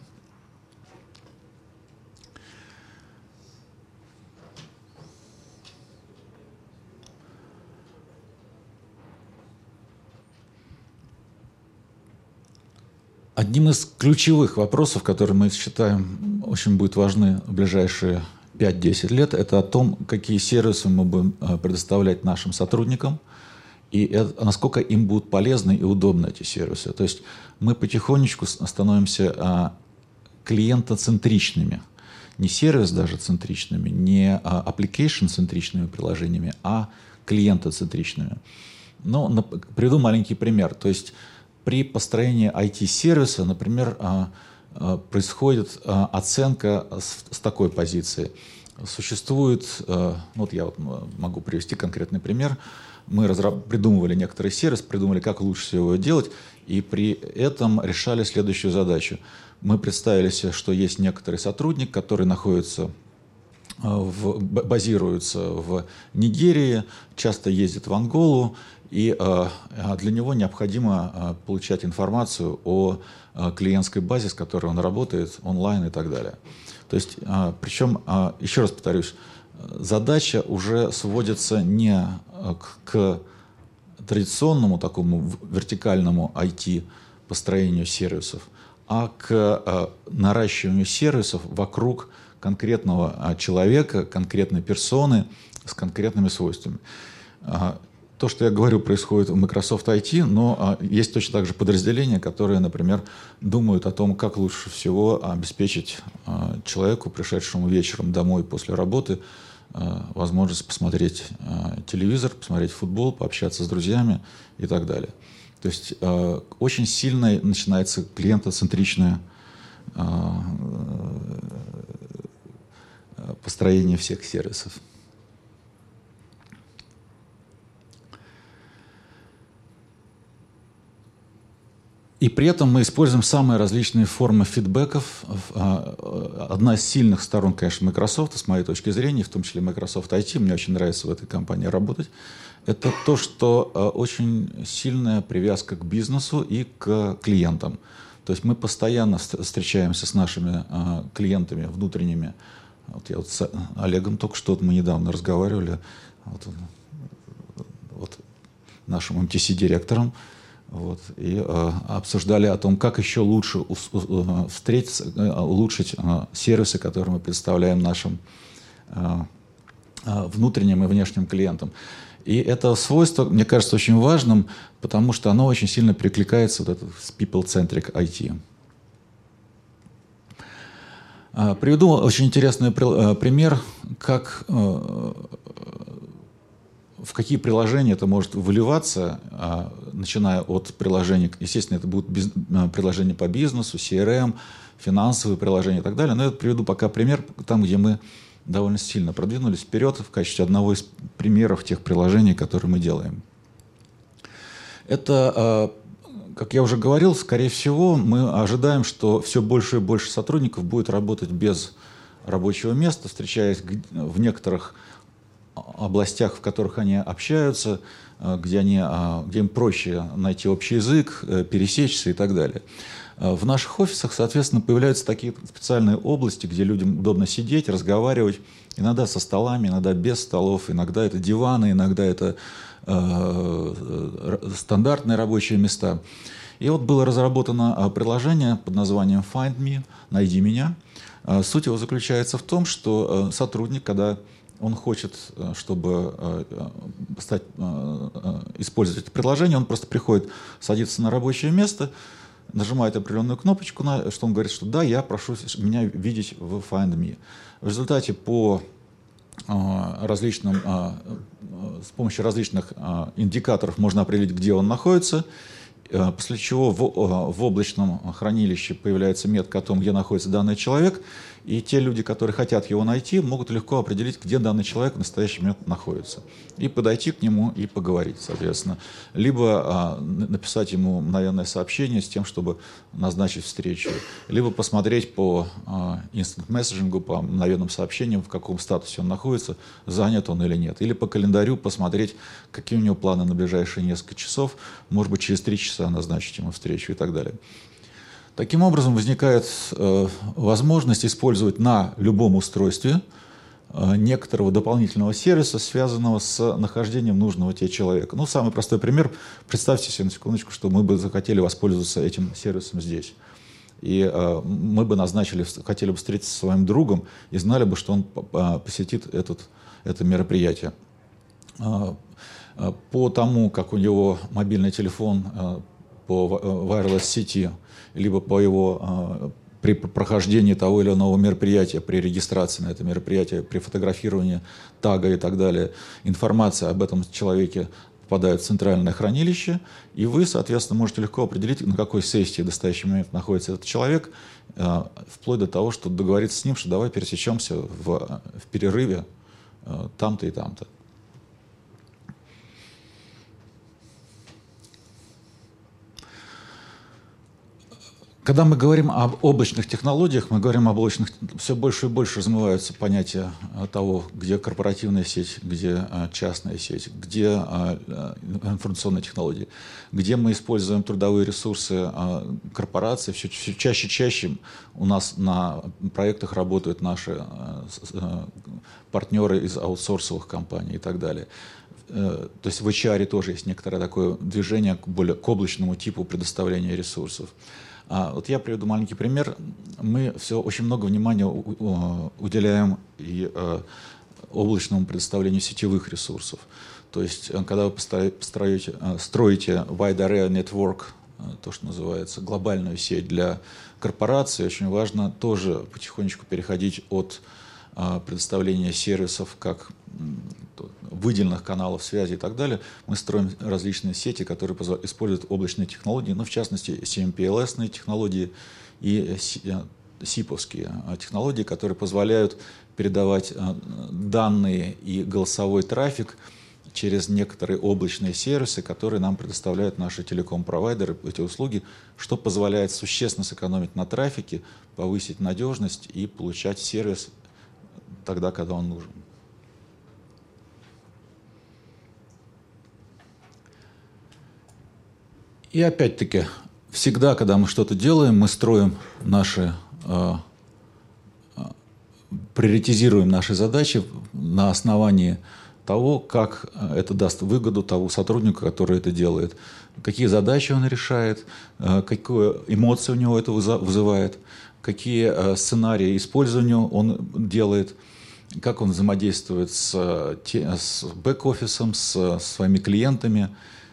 Одним из ключевых вопросов, которые мы считаем очень будут важны в ближайшие пять-десять лет, это о том, какие сервисы мы будем предоставлять нашим сотрудникам и это, насколько им будут полезны и удобны эти сервисы. То есть мы потихонечку становимся клиентоцентричными, не сервис даже центричными, не application-центричными приложениями, а клиентоцентричными. Ну, приведу маленький пример. То есть при построении ай ти-сервиса, например, происходит оценка с такой позиции. Существует, вот я вот могу привести конкретный пример, мы придумывали некоторый сервис, придумали, как лучше всего его делать, и при этом решали следующую задачу. Мы представили себе, что есть некоторый сотрудник, который находится в, базируется в Нигерии, часто ездит в Анголу, и э, для него необходимо э, получать информацию о э, клиентской базе, с которой он работает, онлайн и так далее. То есть, э, причем, э, еще раз повторюсь, задача уже сводится не к, к традиционному такому вертикальному ай ти-построению сервисов, а к э, наращиванию сервисов вокруг конкретного человека, конкретной персоны с конкретными свойствами. То, что я говорю, происходит в Microsoft ай ти, но есть точно так же подразделения, которые, например, думают о том, как лучше всего обеспечить человеку, пришедшему вечером домой после работы, возможность посмотреть телевизор, посмотреть футбол, пообщаться с друзьями и так далее. То есть очень сильно начинается клиентоцентричное построение всех сервисов. И при этом мы используем самые различные формы фидбэков. Одна из сильных сторон, конечно, Microsoft, с моей точки зрения, в том числе Microsoft ай ти, мне очень нравится в этой компании работать, это то, что очень сильная привязка к бизнесу и к клиентам. То есть мы постоянно встречаемся с нашими клиентами внутренними. Вот я вот с Олегом только что, мы недавно разговаривали, вот, вот нашим эм ти си-директором, вот, и э, обсуждали о том, как еще лучше у, у, встретиться, э, улучшить э, сервисы, которые мы представляем нашим э, э, внутренним и внешним клиентам. И это свойство, мне кажется, очень важным, потому что оно очень сильно перекликается вот это, с people-centric ай ти. Приведу очень интересный пример, как, в какие приложения это может выливаться, начиная от приложений, естественно, это будут приложения по бизнесу, си ар эм, финансовые приложения и так далее. Но я приведу пока пример там, где мы довольно сильно продвинулись вперед в качестве одного из примеров тех приложений, которые мы делаем. Это как я уже говорил, скорее всего, мы ожидаем, что все больше и больше сотрудников будет работать без рабочего места, встречаясь в некоторых областях, в которых они общаются, где, они, где им проще найти общий язык, пересечься и так далее. В наших офисах, соответственно, появляются такие специальные области, где людям удобно сидеть, разговаривать, иногда со столами, иногда без столов, иногда это диваны, иногда это э, стандартные рабочие места. И вот было разработано приложение под названием Find Me, «Найди меня». Суть его заключается в том, что сотрудник, когда он хочет, чтобы стать, использовать это приложение, он просто приходит, садится на рабочее место, нажимает определенную кнопочку, что он говорит, что да, я прошу меня видеть в Find Me. В результате по различным, с помощью различных индикаторов можно определить, где он находится, после чего в, в облачном хранилище появляется метка о том, где находится данный человек, и те люди, которые хотят его найти, могут легко определить, где данный человек в настоящий момент находится, и подойти к нему и поговорить, соответственно. Либо а, написать ему мгновенное сообщение с тем, чтобы назначить встречу, либо посмотреть по а, instant месседжингу, по мгновенным сообщениям, в каком статусе он находится, занят он или нет, или по календарю посмотреть, какие у него планы на ближайшие несколько часов, может быть, через три часа назначить ему встречу и так далее. Таким образом, возникает э, возможность использовать на любом устройстве э, некоторого дополнительного сервиса, связанного с нахождением нужного тебе человека. Ну, самый простой пример. Представьте себе на секундочку, что мы бы захотели воспользоваться этим сервисом здесь. И э, мы бы назначили, хотели бы встретиться со своим другом и знали бы, что он посетит этот, это мероприятие. Э, по тому, как у него мобильный телефон э, по wireless сети, либо по его, при прохождении того или иного мероприятия, при регистрации на это мероприятие, при фотографировании тага и так далее, информация об этом человеке попадает в центральное хранилище, и вы, соответственно, можете легко определить, на какой сессии в настоящий момент находится этот человек, вплоть до того, что договориться с ним, что давай пересечемся в, в перерыве там-то и там-то. Когда мы говорим об облачных технологиях, мы говорим об облачных, все больше и больше размываются понятия того, где корпоративная сеть, где частная сеть, где информационные технологии, где мы используем трудовые ресурсы корпораций. Все, все чаще и чаще у нас на проектах работают наши партнеры из аутсорсовых компаний и так далее. То есть в эйч ар тоже есть некоторое такое движение к, более, к облачному типу предоставления ресурсов. А вот я приведу маленький пример. Мы все очень много внимания уделяем и э, облачному предоставлению сетевых ресурсов. То есть, когда вы построите, строите Wide Area Network, то, что называется, глобальную сеть для корпораций, очень важно тоже потихонечку переходить от э, предоставления сервисов как выделенных каналов связи и так далее. Мы строим различные сети, которые используют облачные технологии, ну, в частности, си эм пи эл эс-ные технологии и сиповские технологии, которые позволяют передавать данные и голосовой трафик через некоторые облачные сервисы, которые нам предоставляют наши телеком-провайдеры, эти услуги, что позволяет существенно сэкономить на трафике, повысить надежность и получать сервис тогда, когда он нужен. И опять-таки, всегда, когда мы что-то делаем, мы строим наши, э, приоритизируем наши задачи на основании того, как это даст выгоду тому сотруднику, который это делает, какие задачи он решает, э, какие эмоции у него это вызывает, какие э, сценарии использования он делает, как он взаимодействует с, с бэк-офисом, с своими клиентами,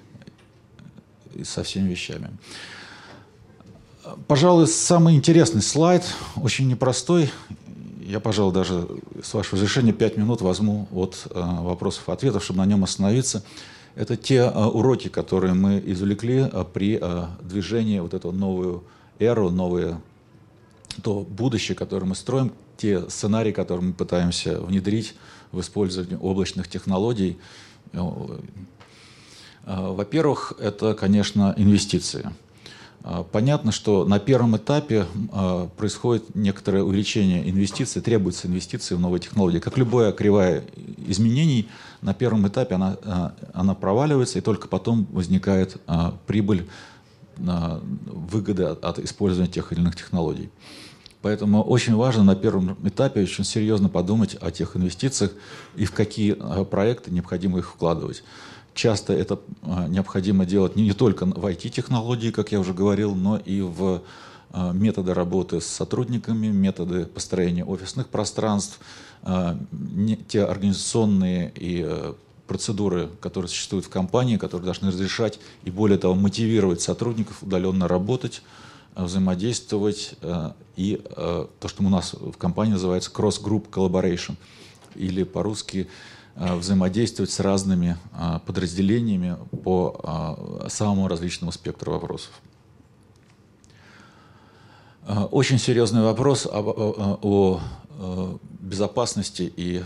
и со всеми вещами. Пожалуй, самый интересный слайд, очень непростой. Я, пожалуй, даже, с вашего разрешения, пять минут возьму от э, вопросов и ответов, чтобы на нем остановиться. Это те э, уроки, которые мы извлекли э, при э, движении вот эту новую эру, новое то будущее, которое мы строим, те сценарии, которые мы пытаемся внедрить в использовании облачных технологий. Во-первых, это, конечно, инвестиции. Понятно, что на первом этапе происходит некоторое увеличение инвестиций, требуются инвестиции в новые технологии. Как любая кривая изменений, на первом этапе она, она проваливается, и только потом возникает прибыль, выгода от использования тех или иных технологий. Поэтому очень важно на первом этапе очень серьезно подумать о тех инвестициях и в какие проекты необходимо их вкладывать. Часто это необходимо делать не только в ай ти-технологии, как я уже говорил, но и в методы работы с сотрудниками, методы построения офисных пространств, те организационные и процедуры, которые существуют в компании, которые должны разрешать и, более того, мотивировать сотрудников удаленно работать, взаимодействовать, и то, что у нас в компании называется cross-group collaboration, или по-русски взаимодействовать с разными подразделениями по самому различному спектру вопросов. Очень серьезный вопрос о, о безопасности и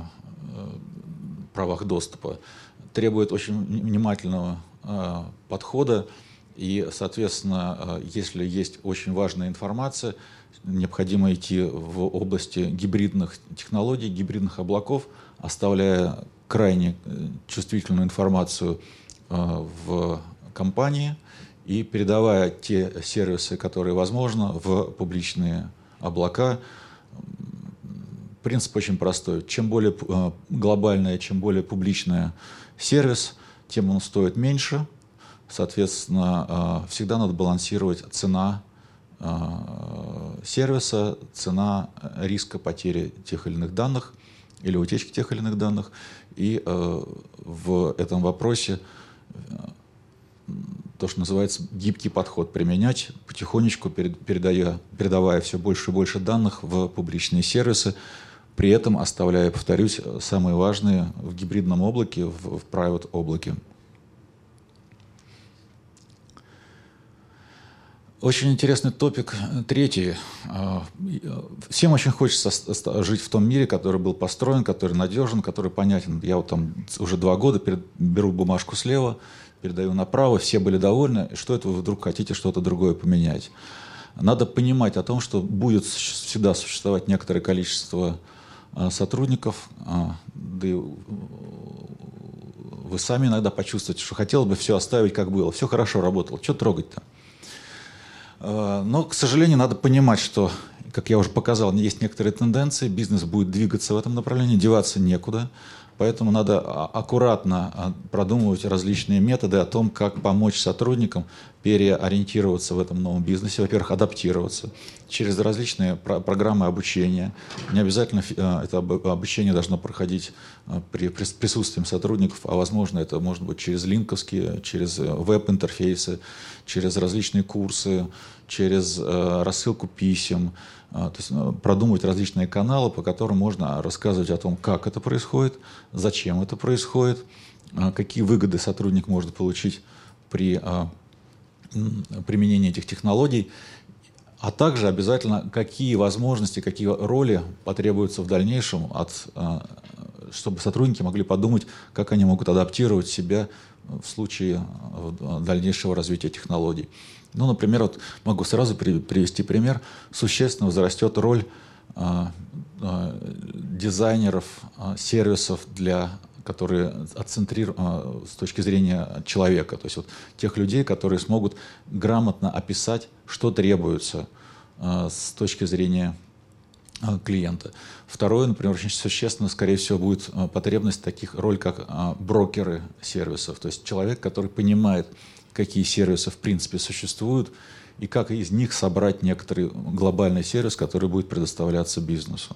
правах доступа требует очень внимательного подхода. И, соответственно, если есть очень важная информация, необходимо идти в области гибридных технологий, гибридных облаков, оставляя крайне чувствительную информацию в компании и передавая те сервисы, которые возможно, в публичные облака. Принцип очень простой. Чем более глобальный, чем более публичный сервис, тем он стоит меньше. Соответственно, всегда надо балансировать цена сервиса, цена риска потери тех или иных данных или утечки тех или иных данных. И в этом вопросе то, что называется гибкий подход применять, потихонечку передая, передавая все больше и больше данных в публичные сервисы, при этом оставляя, повторюсь, самые важные в гибридном облаке, в, в private облаке. Очень интересный топик третий. Всем очень хочется жить в том мире, который был построен, который надежен, который понятен. Я вот там уже два года беру бумажку слева, передаю направо, все были довольны. Что это вы вдруг хотите что-то другое поменять? Надо понимать о том, что будет всегда существовать некоторое количество сотрудников, да и вы сами иногда почувствуете, что хотел бы все оставить как было. Все хорошо работало, что трогать-то? Но, к сожалению, надо понимать, что, как я уже показал, есть некоторые тенденции, бизнес будет двигаться в этом направлении, деваться некуда. Поэтому надо аккуратно продумывать различные методы о том, как помочь сотрудникам переориентироваться в этом новом бизнесе. Во-первых, адаптироваться через различные про программы обучения. Не обязательно это обучение должно проходить при присутствии сотрудников, а возможно это может быть через линковские, через веб-интерфейсы, через различные курсы, через рассылку писем. То есть продумывать различные каналы, по которым можно рассказывать о том, как это происходит, зачем это происходит, какие выгоды сотрудник может получить при применении этих технологий, а также обязательно, какие возможности, какие роли потребуются в дальнейшем, от, чтобы сотрудники могли подумать, как они могут адаптировать себя в случае дальнейшего развития технологий. Ну, например, вот могу сразу привести пример. Существенно возрастет роль а, а, дизайнеров а, сервисов, для, которые отцентрированы с точки зрения человека. То есть вот тех людей, которые смогут грамотно описать, что требуется а, с точки зрения а, клиента. Второе, например, очень существенно, скорее всего, будет а, потребность таких роль, как а, брокеры сервисов. То есть человек, который понимает, какие сервисы в принципе существуют, и как из них собрать некоторый глобальный сервис, который будет предоставляться бизнесу.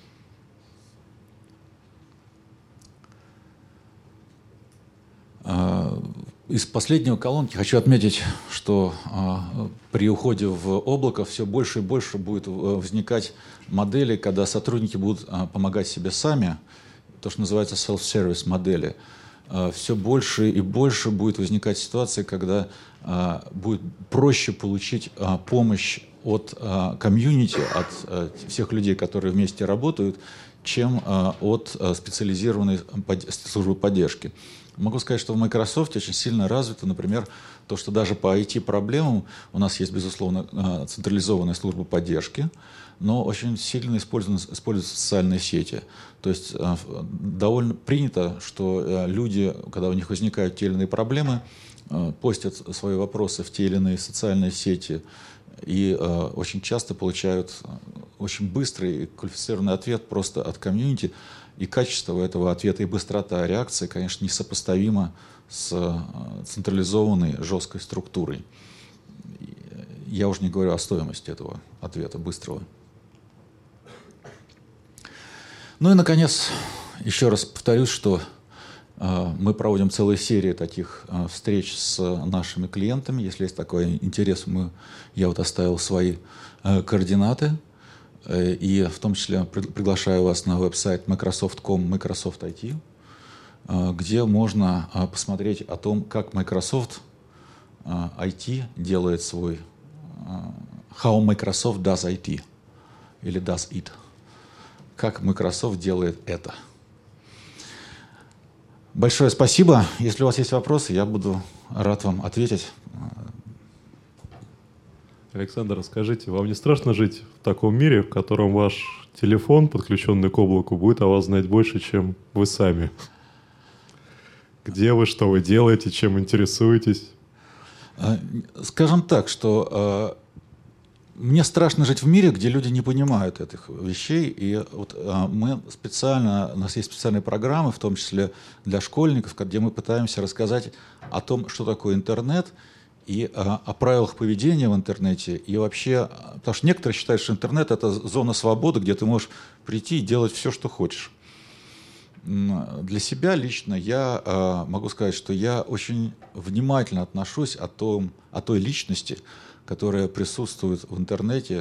Из последнего колонки хочу отметить, что при уходе в облако все больше и больше будет возникать модели, когда сотрудники будут помогать себе сами, то, что называется self-service модели. Все больше и больше будет возникать ситуация, когда а, будет проще получить а, помощь от а, комьюнити, от а, всех людей, которые вместе работают, чем а, от а, специализированной под... службы поддержки. Могу сказать, что в Microsoft очень сильно развито, например, то, что даже по ай ти-проблемам у нас есть, безусловно, централизованная служба поддержки, но очень сильно используются, используются социальные сети. То есть довольно принято, что люди, когда у них возникают те или иные проблемы, постят свои вопросы в те или иные социальные сети и очень часто получают очень быстрый и квалифицированный ответ просто от комьюнити. И качество этого ответа и быстрота реакции, конечно, несопоставимо с централизованной жесткой структурой. Я уже не говорю о стоимости этого ответа быстрого. Ну и, наконец, еще раз повторюсь, что э, мы проводим целую серию таких э, встреч с нашими клиентами. Если есть такой интерес, мы, я вот оставил свои э, координаты. Э, и в том числе при, приглашаю вас на веб-сайт Microsoft точка ком, Microsoft ай ти, э, где можно э, посмотреть о том, как Microsoft э, ай ти делает свой э, How Microsoft does ай ти или does it. Как Microsoft делает это. Большое спасибо. Если у вас есть вопросы, я буду рад вам ответить. Александр, скажите, вам не страшно жить в таком мире, в котором ваш телефон, подключенный к облаку, будет о вас знать больше, чем вы сами? Где вы, что вы делаете, чем интересуетесь? Скажем так, что мне страшно жить в мире, где люди не понимают этих вещей. И вот мы специально, у нас есть специальные программы, в том числе для школьников, где мы пытаемся рассказать о том, что такое интернет, и о правилах поведения в интернете. И вообще, потому что некоторые считают, что интернет — это зона свободы, где ты можешь прийти и делать все, что хочешь. Для себя лично я могу сказать, что я очень внимательно отношусь о том, о той личности, которая присутствует в интернете,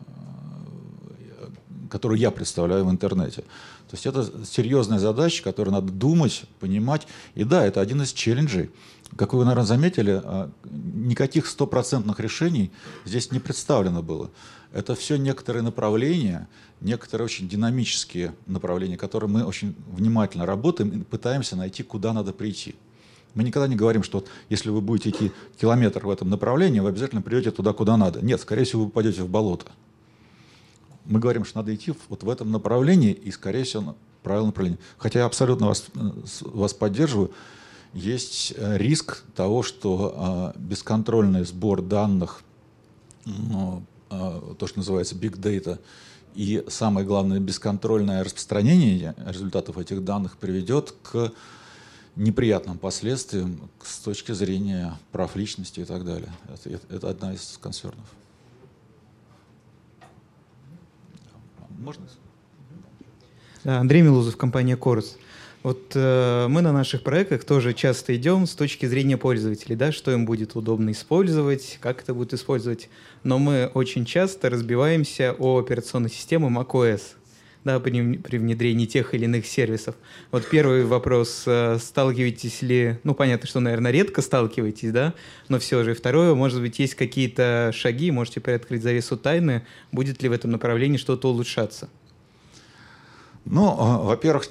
которую я представляю в интернете. То есть это серьезная задача, которую надо думать, понимать. И да, это один из челленджей. Как вы, наверное, заметили, никаких стопроцентных решений здесь не представлено было. Это все некоторые направления, некоторые очень динамические направления, которые мы очень внимательно работаем и пытаемся найти, куда надо прийти. Мы никогда не говорим, что вот, если вы будете идти километр в этом направлении, вы обязательно придете туда, куда надо. Нет, скорее всего, вы попадете в болото. Мы говорим, что надо идти вот в этом направлении и, скорее всего, правильное направление. Хотя я абсолютно вас, вас поддерживаю. Есть риск того, что бесконтрольный сбор данных, ну, то, что называется big data, и самое главное, бесконтрольное распространение результатов этих данных приведет к неприятным последствиям с точки зрения прав личности и так далее. Это, это одна из консернов. Можно? Андрей Милузов, компания Chorus. Вот э, мы на наших проектах тоже часто идем с точки зрения пользователей, да, что им будет удобно использовать, как это будет использовать. Но мы очень часто разбиваемся о операционной системе macOS, да, при, при внедрении тех или иных сервисов. Вот первый вопрос, сталкиваетесь ли, ну, понятно, что, наверное, редко сталкиваетесь, да, но все же. Второе, может быть, есть какие-то шаги, можете приоткрыть завесу тайны, будет ли в этом направлении что-то улучшаться? Ну, во-первых,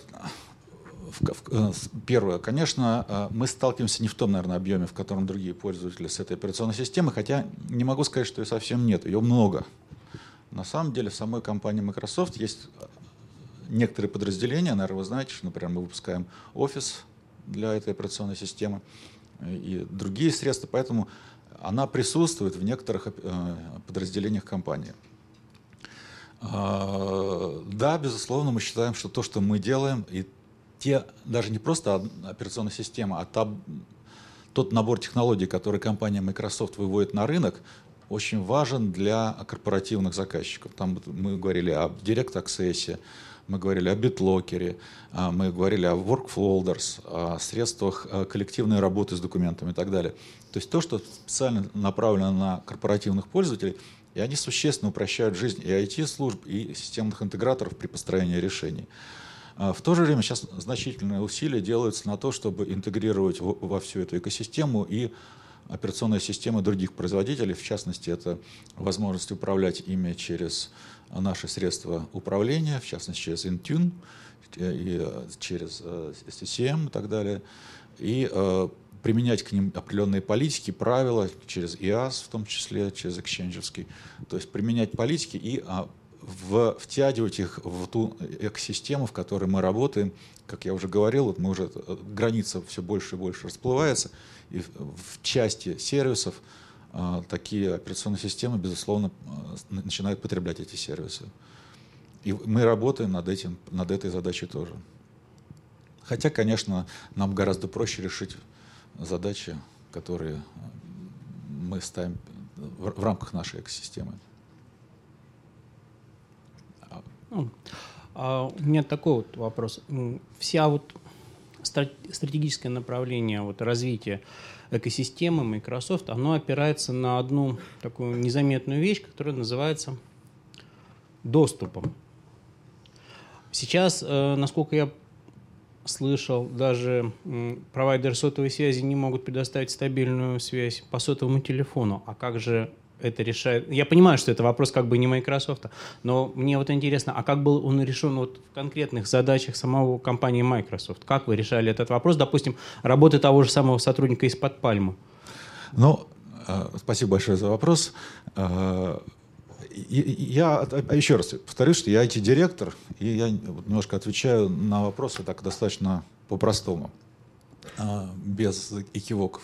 первое, конечно, мы сталкиваемся не в том, наверное, объеме, в котором другие пользователи с этой операционной системой, хотя не могу сказать, что ее совсем нет, ее много. На самом деле в самой компании Microsoft есть некоторые подразделения, наверное, вы знаете, что, например, мы выпускаем Office для этой операционной системы и другие средства, поэтому она присутствует в некоторых подразделениях компании. Да, безусловно, мы считаем, что то, что мы делаем, и те, даже не просто операционная система, а та, тот набор технологий, который компания Microsoft выводит на рынок, очень важен для корпоративных заказчиков. Там мы говорили о Direct Access, мы говорили о BitLocker, мы говорили о Workfolders, о средствах коллективной работы с документами и так далее. То есть то, что специально направлено на корпоративных пользователей, и они существенно упрощают жизнь и ай ти-служб, и системных интеграторов при построении решений. В то же время сейчас значительные усилия делаются на то, чтобы интегрировать во всю эту экосистему и операционные системы других производителей. В частности, это возможность управлять ими через наши средства управления, в частности, через Intune, и через си си эм и так далее. и э, применять к ним определенные политики, правила через и эй эй эс, в том числе через эксченджевский. То есть применять политики и а, в, втягивать их в ту экосистему, в которой мы работаем. Как я уже говорил, вот мы уже, граница все больше и больше расплывается, и в, в части сервисов а, такие операционные системы, безусловно, начинают потреблять эти сервисы. И мы работаем над, этим, над этой задачей тоже. Хотя, конечно, нам гораздо проще решить задачи, которые мы ставим в, в рамках нашей экосистемы. Ну, а у меня такой вот вопрос. Вся вот стратегическое направление вот развития экосистемы Microsoft, оно опирается на одну такую незаметную вещь, которая называется доступом. Сейчас, насколько я слышал, даже провайдеры сотовой связи не могут предоставить стабильную связь по сотовому телефону. А как же это решает? Я понимаю, что это вопрос как бы не Microsoft, но мне вот интересно, а как был он решен вот в конкретных задачах самого компании Microsoft? Как вы решали этот вопрос? Допустим, работы того же самого сотрудника из-под пальмы. Ну, спасибо большое за вопрос. Я еще раз повторюсь, что я ай ти-директор, и я немножко отвечаю на вопросы так достаточно по-простому, без экивоков.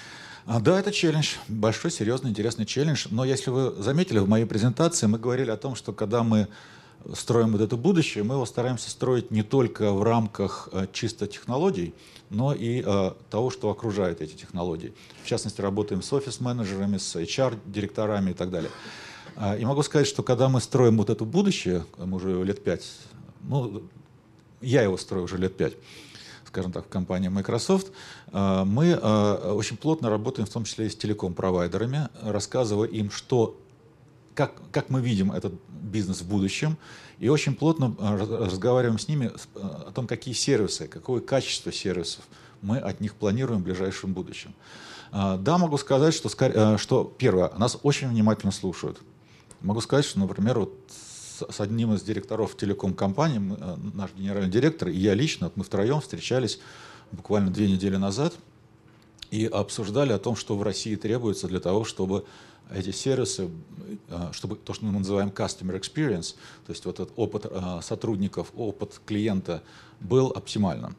Да, это челлендж, большой, серьезный, интересный челлендж. Но если вы заметили, в моей презентации мы говорили о том, что когда мы строим вот это будущее, мы его стараемся строить не только в рамках чисто технологий, но и того, что окружает эти технологии. В частности, работаем с офис-менеджерами, с эйч ар-директорами и так далее. И могу сказать, что когда мы строим вот это будущее, мы уже лет пять, ну, я его строю уже лет пять, скажем так, в компании Microsoft, мы очень плотно работаем, в том числе и с телеком-провайдерами, рассказывая им, что, как, как мы видим этот бизнес в будущем, и очень плотно разговариваем с ними о том, какие сервисы, какое качество сервисов мы от них планируем в ближайшем будущем. Да, могу сказать, что, что первое, нас очень внимательно слушают. Могу сказать, что, например, вот с одним из директоров телеком-компании, наш генеральный директор и я лично, мы втроем встречались буквально две недели назад и обсуждали о том, что в России требуется для того, чтобы эти сервисы, чтобы то, что мы называем customer experience, то есть вот этот опыт сотрудников, опыт клиента был оптимальным.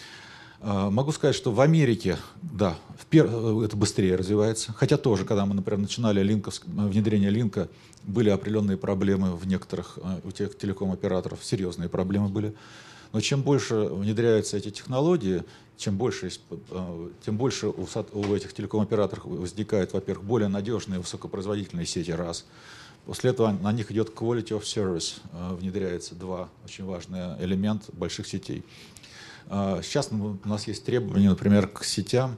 Могу сказать, что в Америке, да, это быстрее развивается. Хотя тоже, когда мы, например, начинали линковск, внедрение линка, были определенные проблемы в некоторых, у тех телеком-операторов, серьезные проблемы были. Но чем больше внедряются эти технологии, чем больше, тем больше у, у этих телеком-операторов возникают, во-первых, более надежные высокопроизводительные сети, раз. После этого на них идет quality of service, внедряется два очень важных элемента больших сетей. Сейчас у нас есть требования, например, к сетям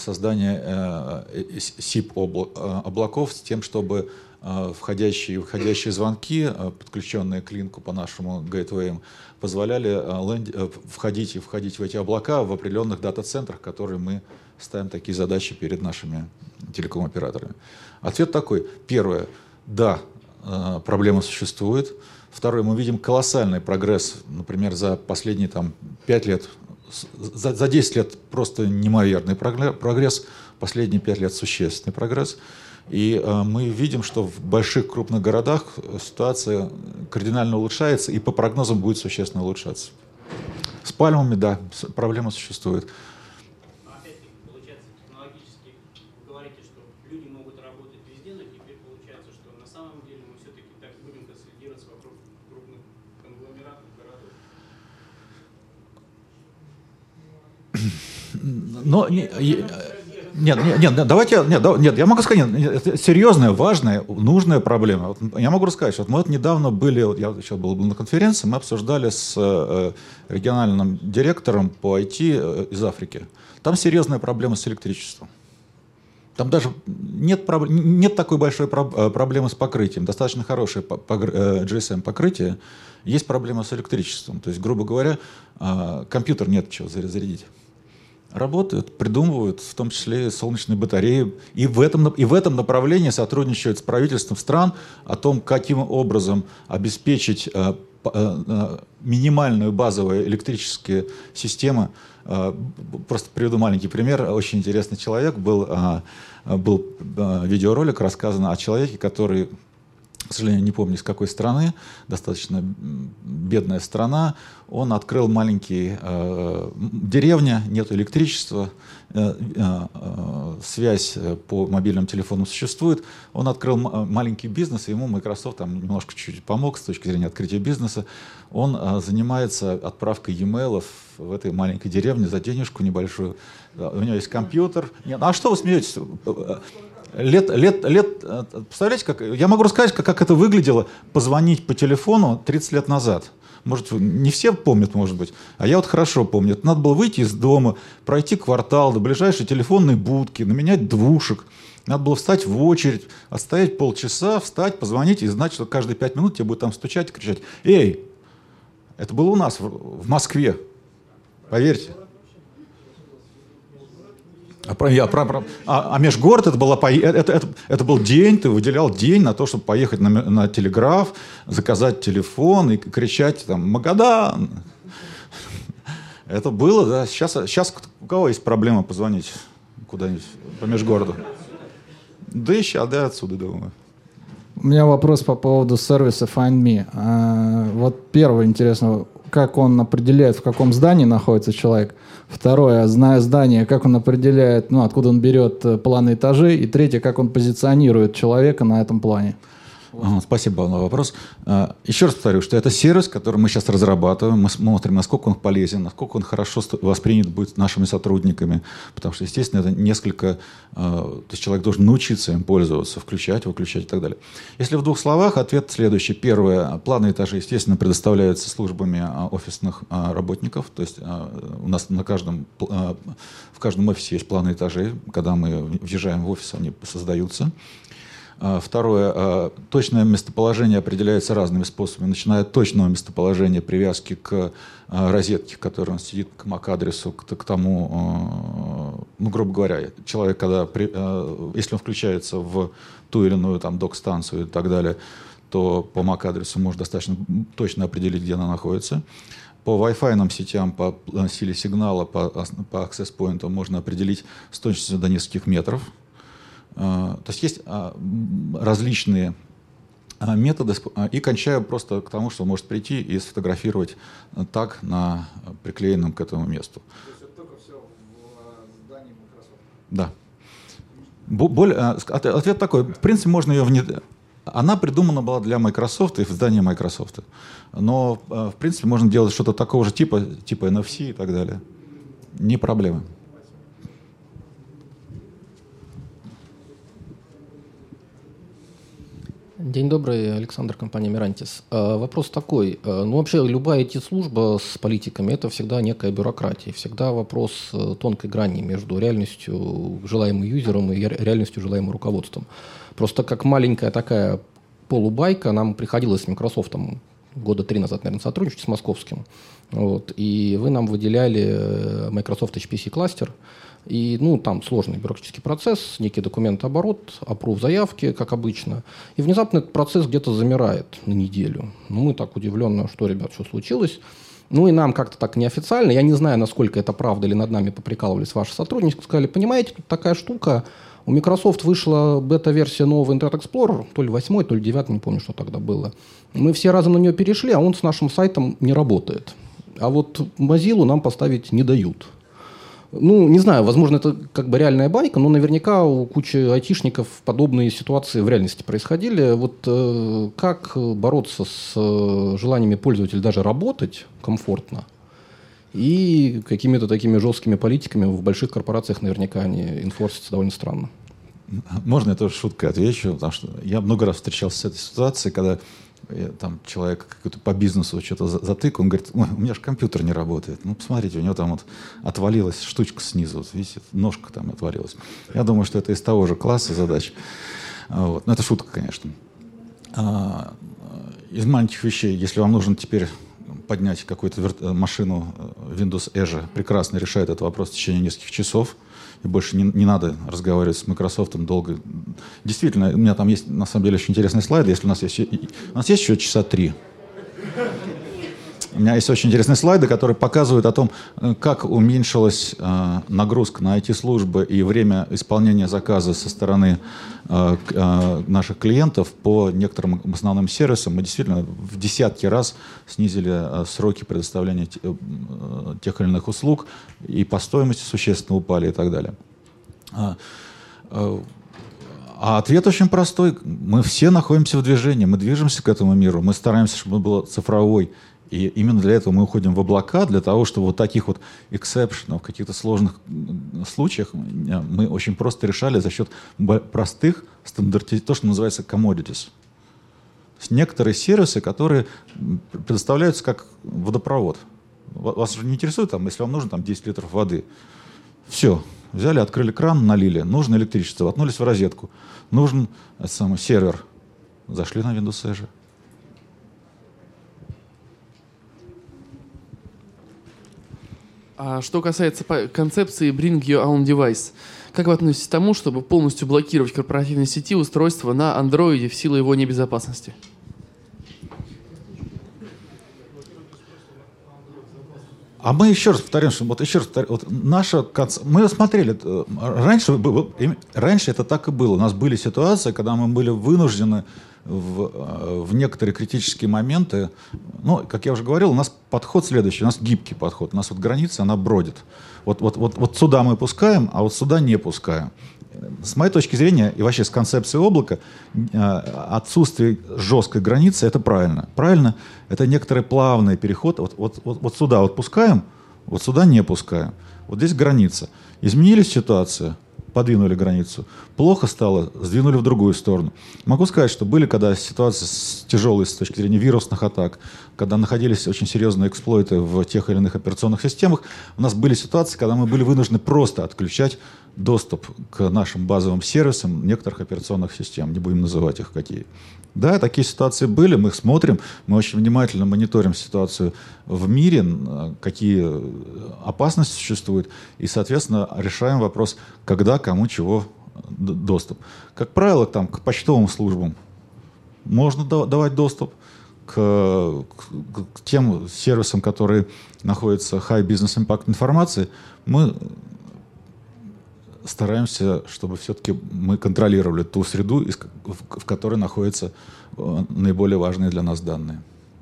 создания си ай пи-облаков с тем, чтобы входящие и выходящие звонки, подключенные к линку по нашему гейтвеям, позволяли входить и входить в эти облака в определенных дата-центрах, которые мы ставим такие задачи перед нашими телеком-операторами. Ответ такой. Первое. Да, проблема существует. Второе, мы видим колоссальный прогресс, например, за последние там, пять лет, за, за десять лет просто неимоверный прогресс, последние пять лет существенный прогресс. И э, мы видим, что в больших крупных городах ситуация кардинально улучшается и по прогнозам будет существенно улучшаться. С пальмами, да, проблема существует. Но не, нет, нет, нет, давайте, нет, нет, я могу сказать, нет, это серьезная, важная, нужная проблема. Вот я могу рассказать, что мы вот недавно были, вот я сейчас был, был на конференции, мы обсуждали с э, региональным директором по ай ти э, из Африки. Там серьезная проблема с электричеством. Там даже нет, нет такой большой проблемы с покрытием, достаточно хорошее джи эс эм покрытие, есть проблема с электричеством. То есть, грубо говоря, компьютер нет чего зарядить. Работают, придумывают, в том числе солнечные батареи. И в этом, и в этом направлении сотрудничают с правительством стран о том, каким образом обеспечить э, э, минимальную базовую электрические системы. Э, просто приведу маленький пример. Очень интересный человек. Был, э, был э, видеоролик, рассказан о человеке, который, к сожалению, не помню, из какой страны, достаточно бедная страна. Он открыл маленький э, деревня, нет электричества, э, э, связь по мобильным телефонам существует. Он открыл маленький бизнес, и ему Microsoft там немножко чуть-чуть помог с точки зрения открытия бизнеса. Он э, занимается отправкой e-mail в этой маленькой деревне за денежку небольшую. У него есть компьютер. Нет, а что вы смеетесь? Лет, лет, лет, представляете, как, я могу рассказать, как, как это выглядело, позвонить по телефону тридцать лет назад. Может, не все помнят, может быть, а я вот хорошо помню. Это надо было выйти из дома, пройти квартал до ближайшей телефонной будки, наменять двушек. Надо было встать в очередь, отстоять полчаса, встать, позвонить и знать, что каждые пять минут тебе будет там стучать и кричать: «Эй!» Это было у нас, в, в Москве, поверьте. А, про, я, про, про, а, а межгород это, была, это, это, это был день, ты выделял день на то, чтобы поехать на, на телеграф, заказать телефон и кричать там «Магадан!». Это было, да. Сейчас, сейчас у кого есть проблема позвонить куда-нибудь по межгороду? Да и сейчас, да, отсюда, думаю. У меня вопрос по поводу сервиса Find Me. А, вот первое интересно, как он определяет, в каком здании находится человек. Второе, зная здание, как он определяет, ну, откуда он берет планы этажей. И третье, как он позиционирует человека на этом плане. Спасибо вам за вопрос. Еще раз повторю, что это сервис, который мы сейчас разрабатываем. Мы смотрим, насколько он полезен, насколько он хорошо воспринят будет нашими сотрудниками. Потому что, естественно, это несколько... То есть человек должен научиться им пользоваться, включать, выключать и так далее. Если в двух словах, ответ следующий. Первое. Планы этажей, естественно, предоставляются службами офисных работников. То есть у нас на каждом, в каждом офисе есть планы этажей. Когда мы въезжаем в офис, они создаются. Второе. Точное местоположение определяется разными способами, начиная от точного местоположения привязки к розетке, в которой он сидит, к эм эй си-адресу, к, к тому, ну, грубо говоря, человек, когда, если он включается в ту или иную там, док-станцию и так далее, то по эм эй си-адресу можно достаточно точно определить, где она находится. По Wi-Fi сетям, по силе сигнала, по, по access-point можно определить с точностью до нескольких метров. То есть есть различные методы, и кончаю просто к тому, что может прийти и сфотографировать так на приклеенном к этому месту. То есть это только все в здании Microsoft? Да. Более, ответ такой. В принципе, можно ее внедрить. Она придумана была для Microsoft и в здании Microsoft. Но, в принципе, можно делать что-то такого же типа, типа эн эф си и так далее. Не проблема. День добрый, Александр, компания Мирантис. Вопрос такой. Ну, вообще, любая ай ти-служба с политиками – это всегда некая бюрократия. Всегда вопрос тонкой грани между реальностью, желаемым юзером, и реальностью, желаемым руководством. Просто как маленькая такая полубайка, нам приходилось с Microsoft года три назад, наверное, сотрудничать с московским. Вот, и вы нам выделяли Microsoft эйч пи си-кластер. И, ну, там сложный бюрократический процесс, некий документооборот, аппрув заявки, как обычно. И внезапно этот процесс где-то замирает на неделю. Ну, мы так удивленно, что, ребят, что случилось. Ну, и нам как-то так неофициально, я не знаю, насколько это правда, или над нами поприкалывались ваши сотрудники, сказали: понимаете, тут такая штука, у Microsoft вышла бета-версия нового Internet Explorer, то ли восьмой, то ли девятый, не помню, что тогда было. Мы все разом на нее перешли, а он с нашим сайтом не работает. А вот Mozilla нам поставить не дают. Ну, не знаю, возможно, это как бы реальная байка, но наверняка у кучи айтишников подобные ситуации в реальности происходили. Вот э, как бороться с э, желаниями пользователя даже работать комфортно и какими-то такими жесткими политиками в больших корпорациях наверняка они инфорсятся довольно странно. Можно я тоже шуткой отвечу, потому что я много раз встречался с этой ситуацией, когда я, там человек какой-то по бизнесу что-то затык, он говорит: ой, у меня же компьютер не работает. Ну, посмотрите, у него там вот отвалилась штучка снизу, вот, видите, ножка там отвалилась. Я думаю, что это из того же класса задач. Вот. Но это шутка, конечно. А, из маленьких вещей, если вам нужен теперь поднять какую-то вер- машину Windows Azure прекрасно решает этот вопрос в течение нескольких часов. И больше не, не надо разговаривать с Microsoft долго. Действительно, у меня там есть, на самом деле, очень интересные слайды. Если у нас есть, у нас есть еще часа три. У меня есть очень интересные слайды, которые показывают о том, как уменьшилась э, нагрузка на ай ти-службы и время исполнения заказа со стороны э, э, наших клиентов по некоторым основным сервисам. Мы действительно в десятки раз снизили э, сроки предоставления т, э, тех или иных услуг, и по стоимости существенно упали и так далее. А, э, а ответ очень простой. Мы все находимся в движении, мы движемся к этому миру, мы стараемся, чтобы он был цифровой. И именно для этого мы уходим в облака, для того, чтобы вот таких вот эксепшенов, каких-то сложных случаях мы очень просто решали за счет простых стандартизаций, то, что называется commodities. То есть некоторые сервисы, которые предоставляются как водопровод. Вас же не интересует, там, если вам нужно там, десять литров воды. Все, взяли, открыли кран, налили. Нужно электричество, воткнулись в розетку. Нужен этот самый сервер. Зашли на Windows Azure. А что касается концепции Bring Your Own Device, как вы относитесь к тому, чтобы полностью блокировать в корпоративной сети устройство на Android в силу его небезопасности? А мы еще раз повторим, что вот еще раз повторим, вот наша конц... мы смотрели раньше, раньше это так и было. У нас были ситуации, когда мы были вынуждены в, в некоторые критические моменты. Ну, как я уже говорил, у нас подход следующий, у нас гибкий подход. У нас вот граница, она бродит. Вот, вот, вот, вот сюда мы пускаем, а вот сюда не пускаем. С моей точки зрения, и вообще с концепцией облака, отсутствие жесткой границы — это правильно. Правильно — это некоторый плавный переход. Вот, вот, вот, вот сюда вот пускаем, вот сюда не пускаем. Вот здесь граница. Изменились ситуация, подвинули границу. Плохо стало, сдвинули в другую сторону. Могу сказать, что были когда ситуации тяжелые с точки зрения вирусных атак, когда находились очень серьезные эксплойты в тех или иных операционных системах, у нас были ситуации, когда мы были вынуждены просто отключать доступ к нашим базовым сервисам некоторых операционных систем. Не будем называть их какие. Да, такие ситуации были, мы их смотрим, мы очень внимательно мониторим ситуацию в мире, какие опасности существуют, и, соответственно, решаем вопрос, когда, кому, чего доступ. Как правило, там, к почтовым службам можно давать доступ, к, к, к тем сервисам, которые находятся high business impact информации, мы стараемся, чтобы все-таки мы контролировали ту среду, в которой находятся наиболее важные для нас данные.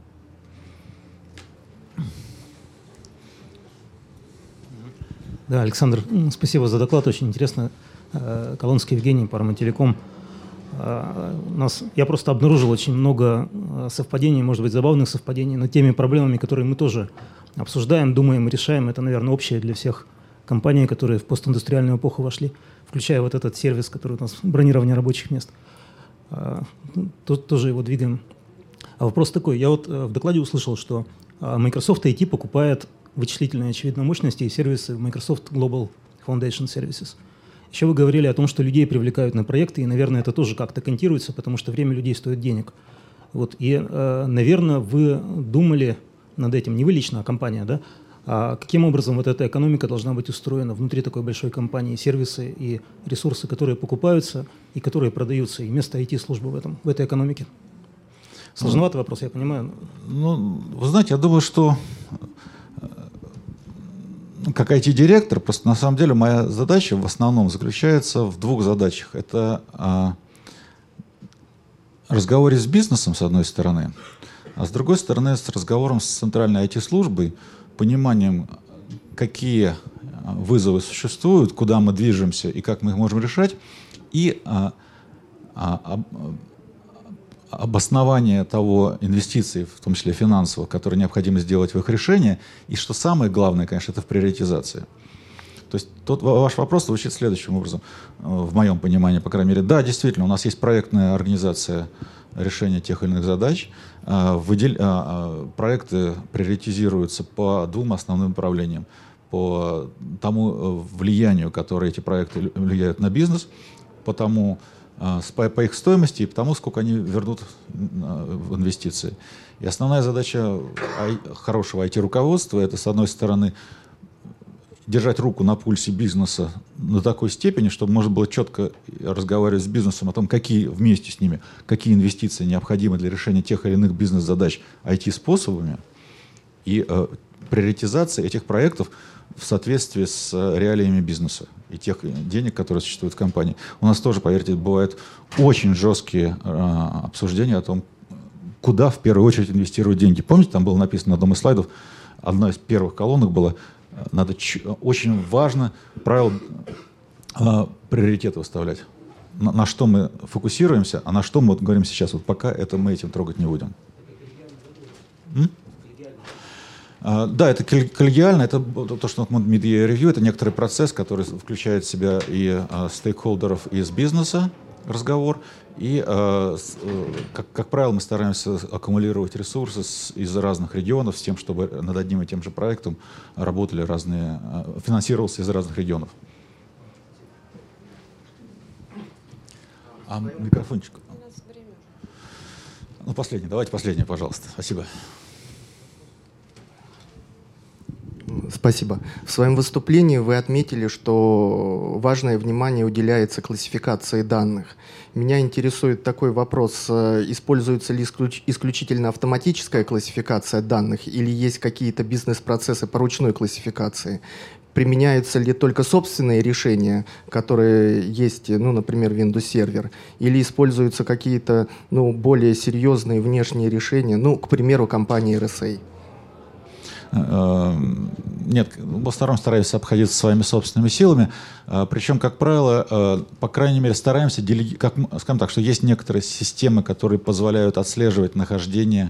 Да, Александр, спасибо за доклад, очень интересно. Колонский Евгений, Парамателеком. У нас, я просто обнаружил очень много совпадений, может быть, забавных совпадений над теми проблемами, которые мы тоже обсуждаем, думаем и решаем. Это, наверное, общее для всех компаний, которые в постиндустриальную эпоху вошли, включая вот этот сервис, который у нас бронирование рабочих мест. Тут тоже его двигаем. А вопрос такой. Я вот в докладе услышал, что Microsoft ай ти покупает вычислительные, очевидно, мощности и сервисы Microsoft Global Foundation Services. Еще вы говорили о том, что людей привлекают на проекты, и, наверное, это тоже как-то контируется, потому что время людей стоит денег. Вот. И, наверное, вы думали над этим, не вы лично, а компания, да? А каким образом вот эта экономика должна быть устроена внутри такой большой компании, сервисы и ресурсы, которые покупаются и которые продаются, и место ай ти-службы в, этом, в этой экономике? Сложноватый вопрос, я понимаю. Ну, вы знаете, я думаю, что как ай ти-директор, просто на самом деле моя задача в основном заключается в двух задачах. Это а, разговоре с бизнесом, с одной стороны, а с другой стороны, с разговором с центральной ай ти-службой, пониманием, какие вызовы существуют, куда мы движемся и как мы их можем решать, и а, а, обоснование того инвестиций, в том числе финансовых, которые необходимо сделать в их решение, и что самое главное, конечно, это в приоритизации. То есть тот ваш вопрос звучит следующим образом, в моем понимании, по крайней мере. Да, действительно, у нас есть проектная организация решения тех или иных задач. Выдел... Проекты приоритизируются по двум основным направлениям. По тому влиянию, которое эти проекты влияют на бизнес, по тому по, по их стоимости и по тому, сколько они вернут в инвестиции. И основная задача хорошего ай ти-руководства – это, с одной стороны, держать руку на пульсе бизнеса до такой степени, чтобы можно было четко разговаривать с бизнесом о том, какие вместе с ними, какие инвестиции необходимы для решения тех или иных бизнес-задач ай ти-способами, и э, приоритизация этих проектов в соответствии с реалиями бизнеса и тех денег, которые существуют в компании. У нас тоже, поверьте, бывают очень жесткие э, обсуждения о том, куда в первую очередь инвестировать деньги. Помните, там было написано на одном из слайдов, одна из первых колонок была, надо ч- очень важно правило э, приоритеты выставлять. На, на что мы фокусируемся, а на что мы вот говорим сейчас. Вот пока это мы этим трогать не будем. М? А, да, это коллегиально, это то, что Mid-Year Review, это некоторый процесс, который включает в себя и а, стейкхолдеров из бизнеса, разговор, и, э, с, э, как, как правило, мы стараемся аккумулировать ресурсы с, из разных регионов с тем, чтобы над одним и тем же проектом работали разные, э, финансировался из разных регионов. А микрофончик? Ну, последний, давайте последний, пожалуйста. Спасибо. Спасибо. В своем выступлении вы отметили, что важное внимание уделяется классификации данных. Меня интересует такой вопрос. Используется ли исключ- исключительно автоматическая классификация данных или есть какие-то бизнес-процессы по ручной классификации? Применяются ли только собственные решения, которые есть, ну, например, Windows Server, или используются какие-то, ну, более серьезные внешние решения, ну, к примеру, компании эр эс эй? Нет, в основном стараемся обходиться своими собственными силами. Причем, как правило, по крайней мере, стараемся делегировать, как, скажем так, что есть некоторые системы, которые позволяют отслеживать нахождение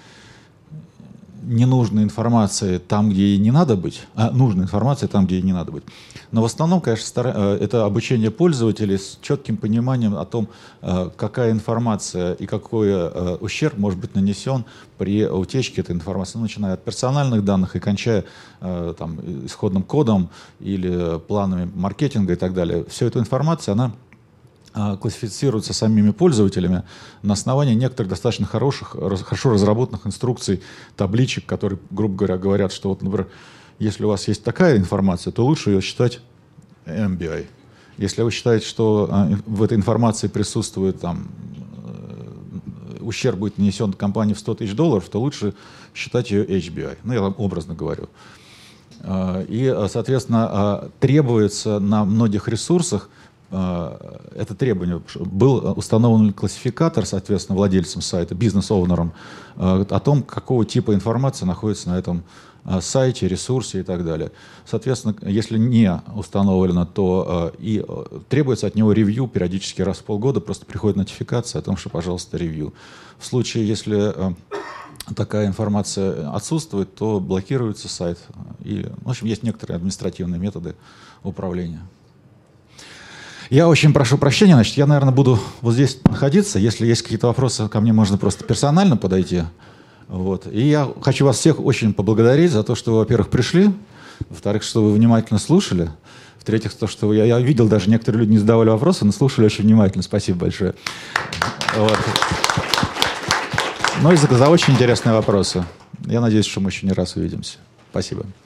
ненужной информации там, где ей не надо быть, а нужной информации там, где ей не надо быть. Но в основном, конечно, стара... это обучение пользователей с четким пониманием о том, какая информация и какой ущерб может быть нанесен при утечке этой информации, начиная от персональных данных и кончая там, исходным кодом или планами маркетинга и так далее. Вся эта информация, она классифицируются самими пользователями на основании некоторых достаточно хороших, хорошо разработанных инструкций, табличек, которые, грубо говоря, говорят, что, вот, например, если у вас есть такая информация, то лучше ее считать эм би ай. Если вы считаете, что в этой информации присутствует там, ущерб будет нанесен компании в сто тысяч долларов, то лучше считать ее эйч би ай. Ну, я вам образно говорю. И, соответственно, требуется на многих ресурсах это требование. Был установлен классификатор, соответственно, владельцем сайта, бизнес-оунером, о том, какого типа информации находится на этом сайте, ресурсе и так далее. Соответственно, если не установлено, то и требуется от него ревью периодически раз в полгода, просто приходит нотификация о том, что, пожалуйста, ревью. В случае, если такая информация отсутствует, то блокируется сайт. И, в общем, есть некоторые административные методы управления. Я очень прошу прощения, значит, я, наверное, буду вот здесь находиться. Если есть какие-то вопросы, ко мне можно просто персонально подойти. Вот. И я хочу вас всех очень поблагодарить за то, что вы, во-первых, пришли, во-вторых, что вы внимательно слушали, в-третьих, то, что вы, я, я видел, даже некоторые люди не задавали вопросы, но слушали очень внимательно. Спасибо большое. Вот. Ну и за, за очень интересные вопросы. Я надеюсь, что мы еще не раз увидимся. Спасибо.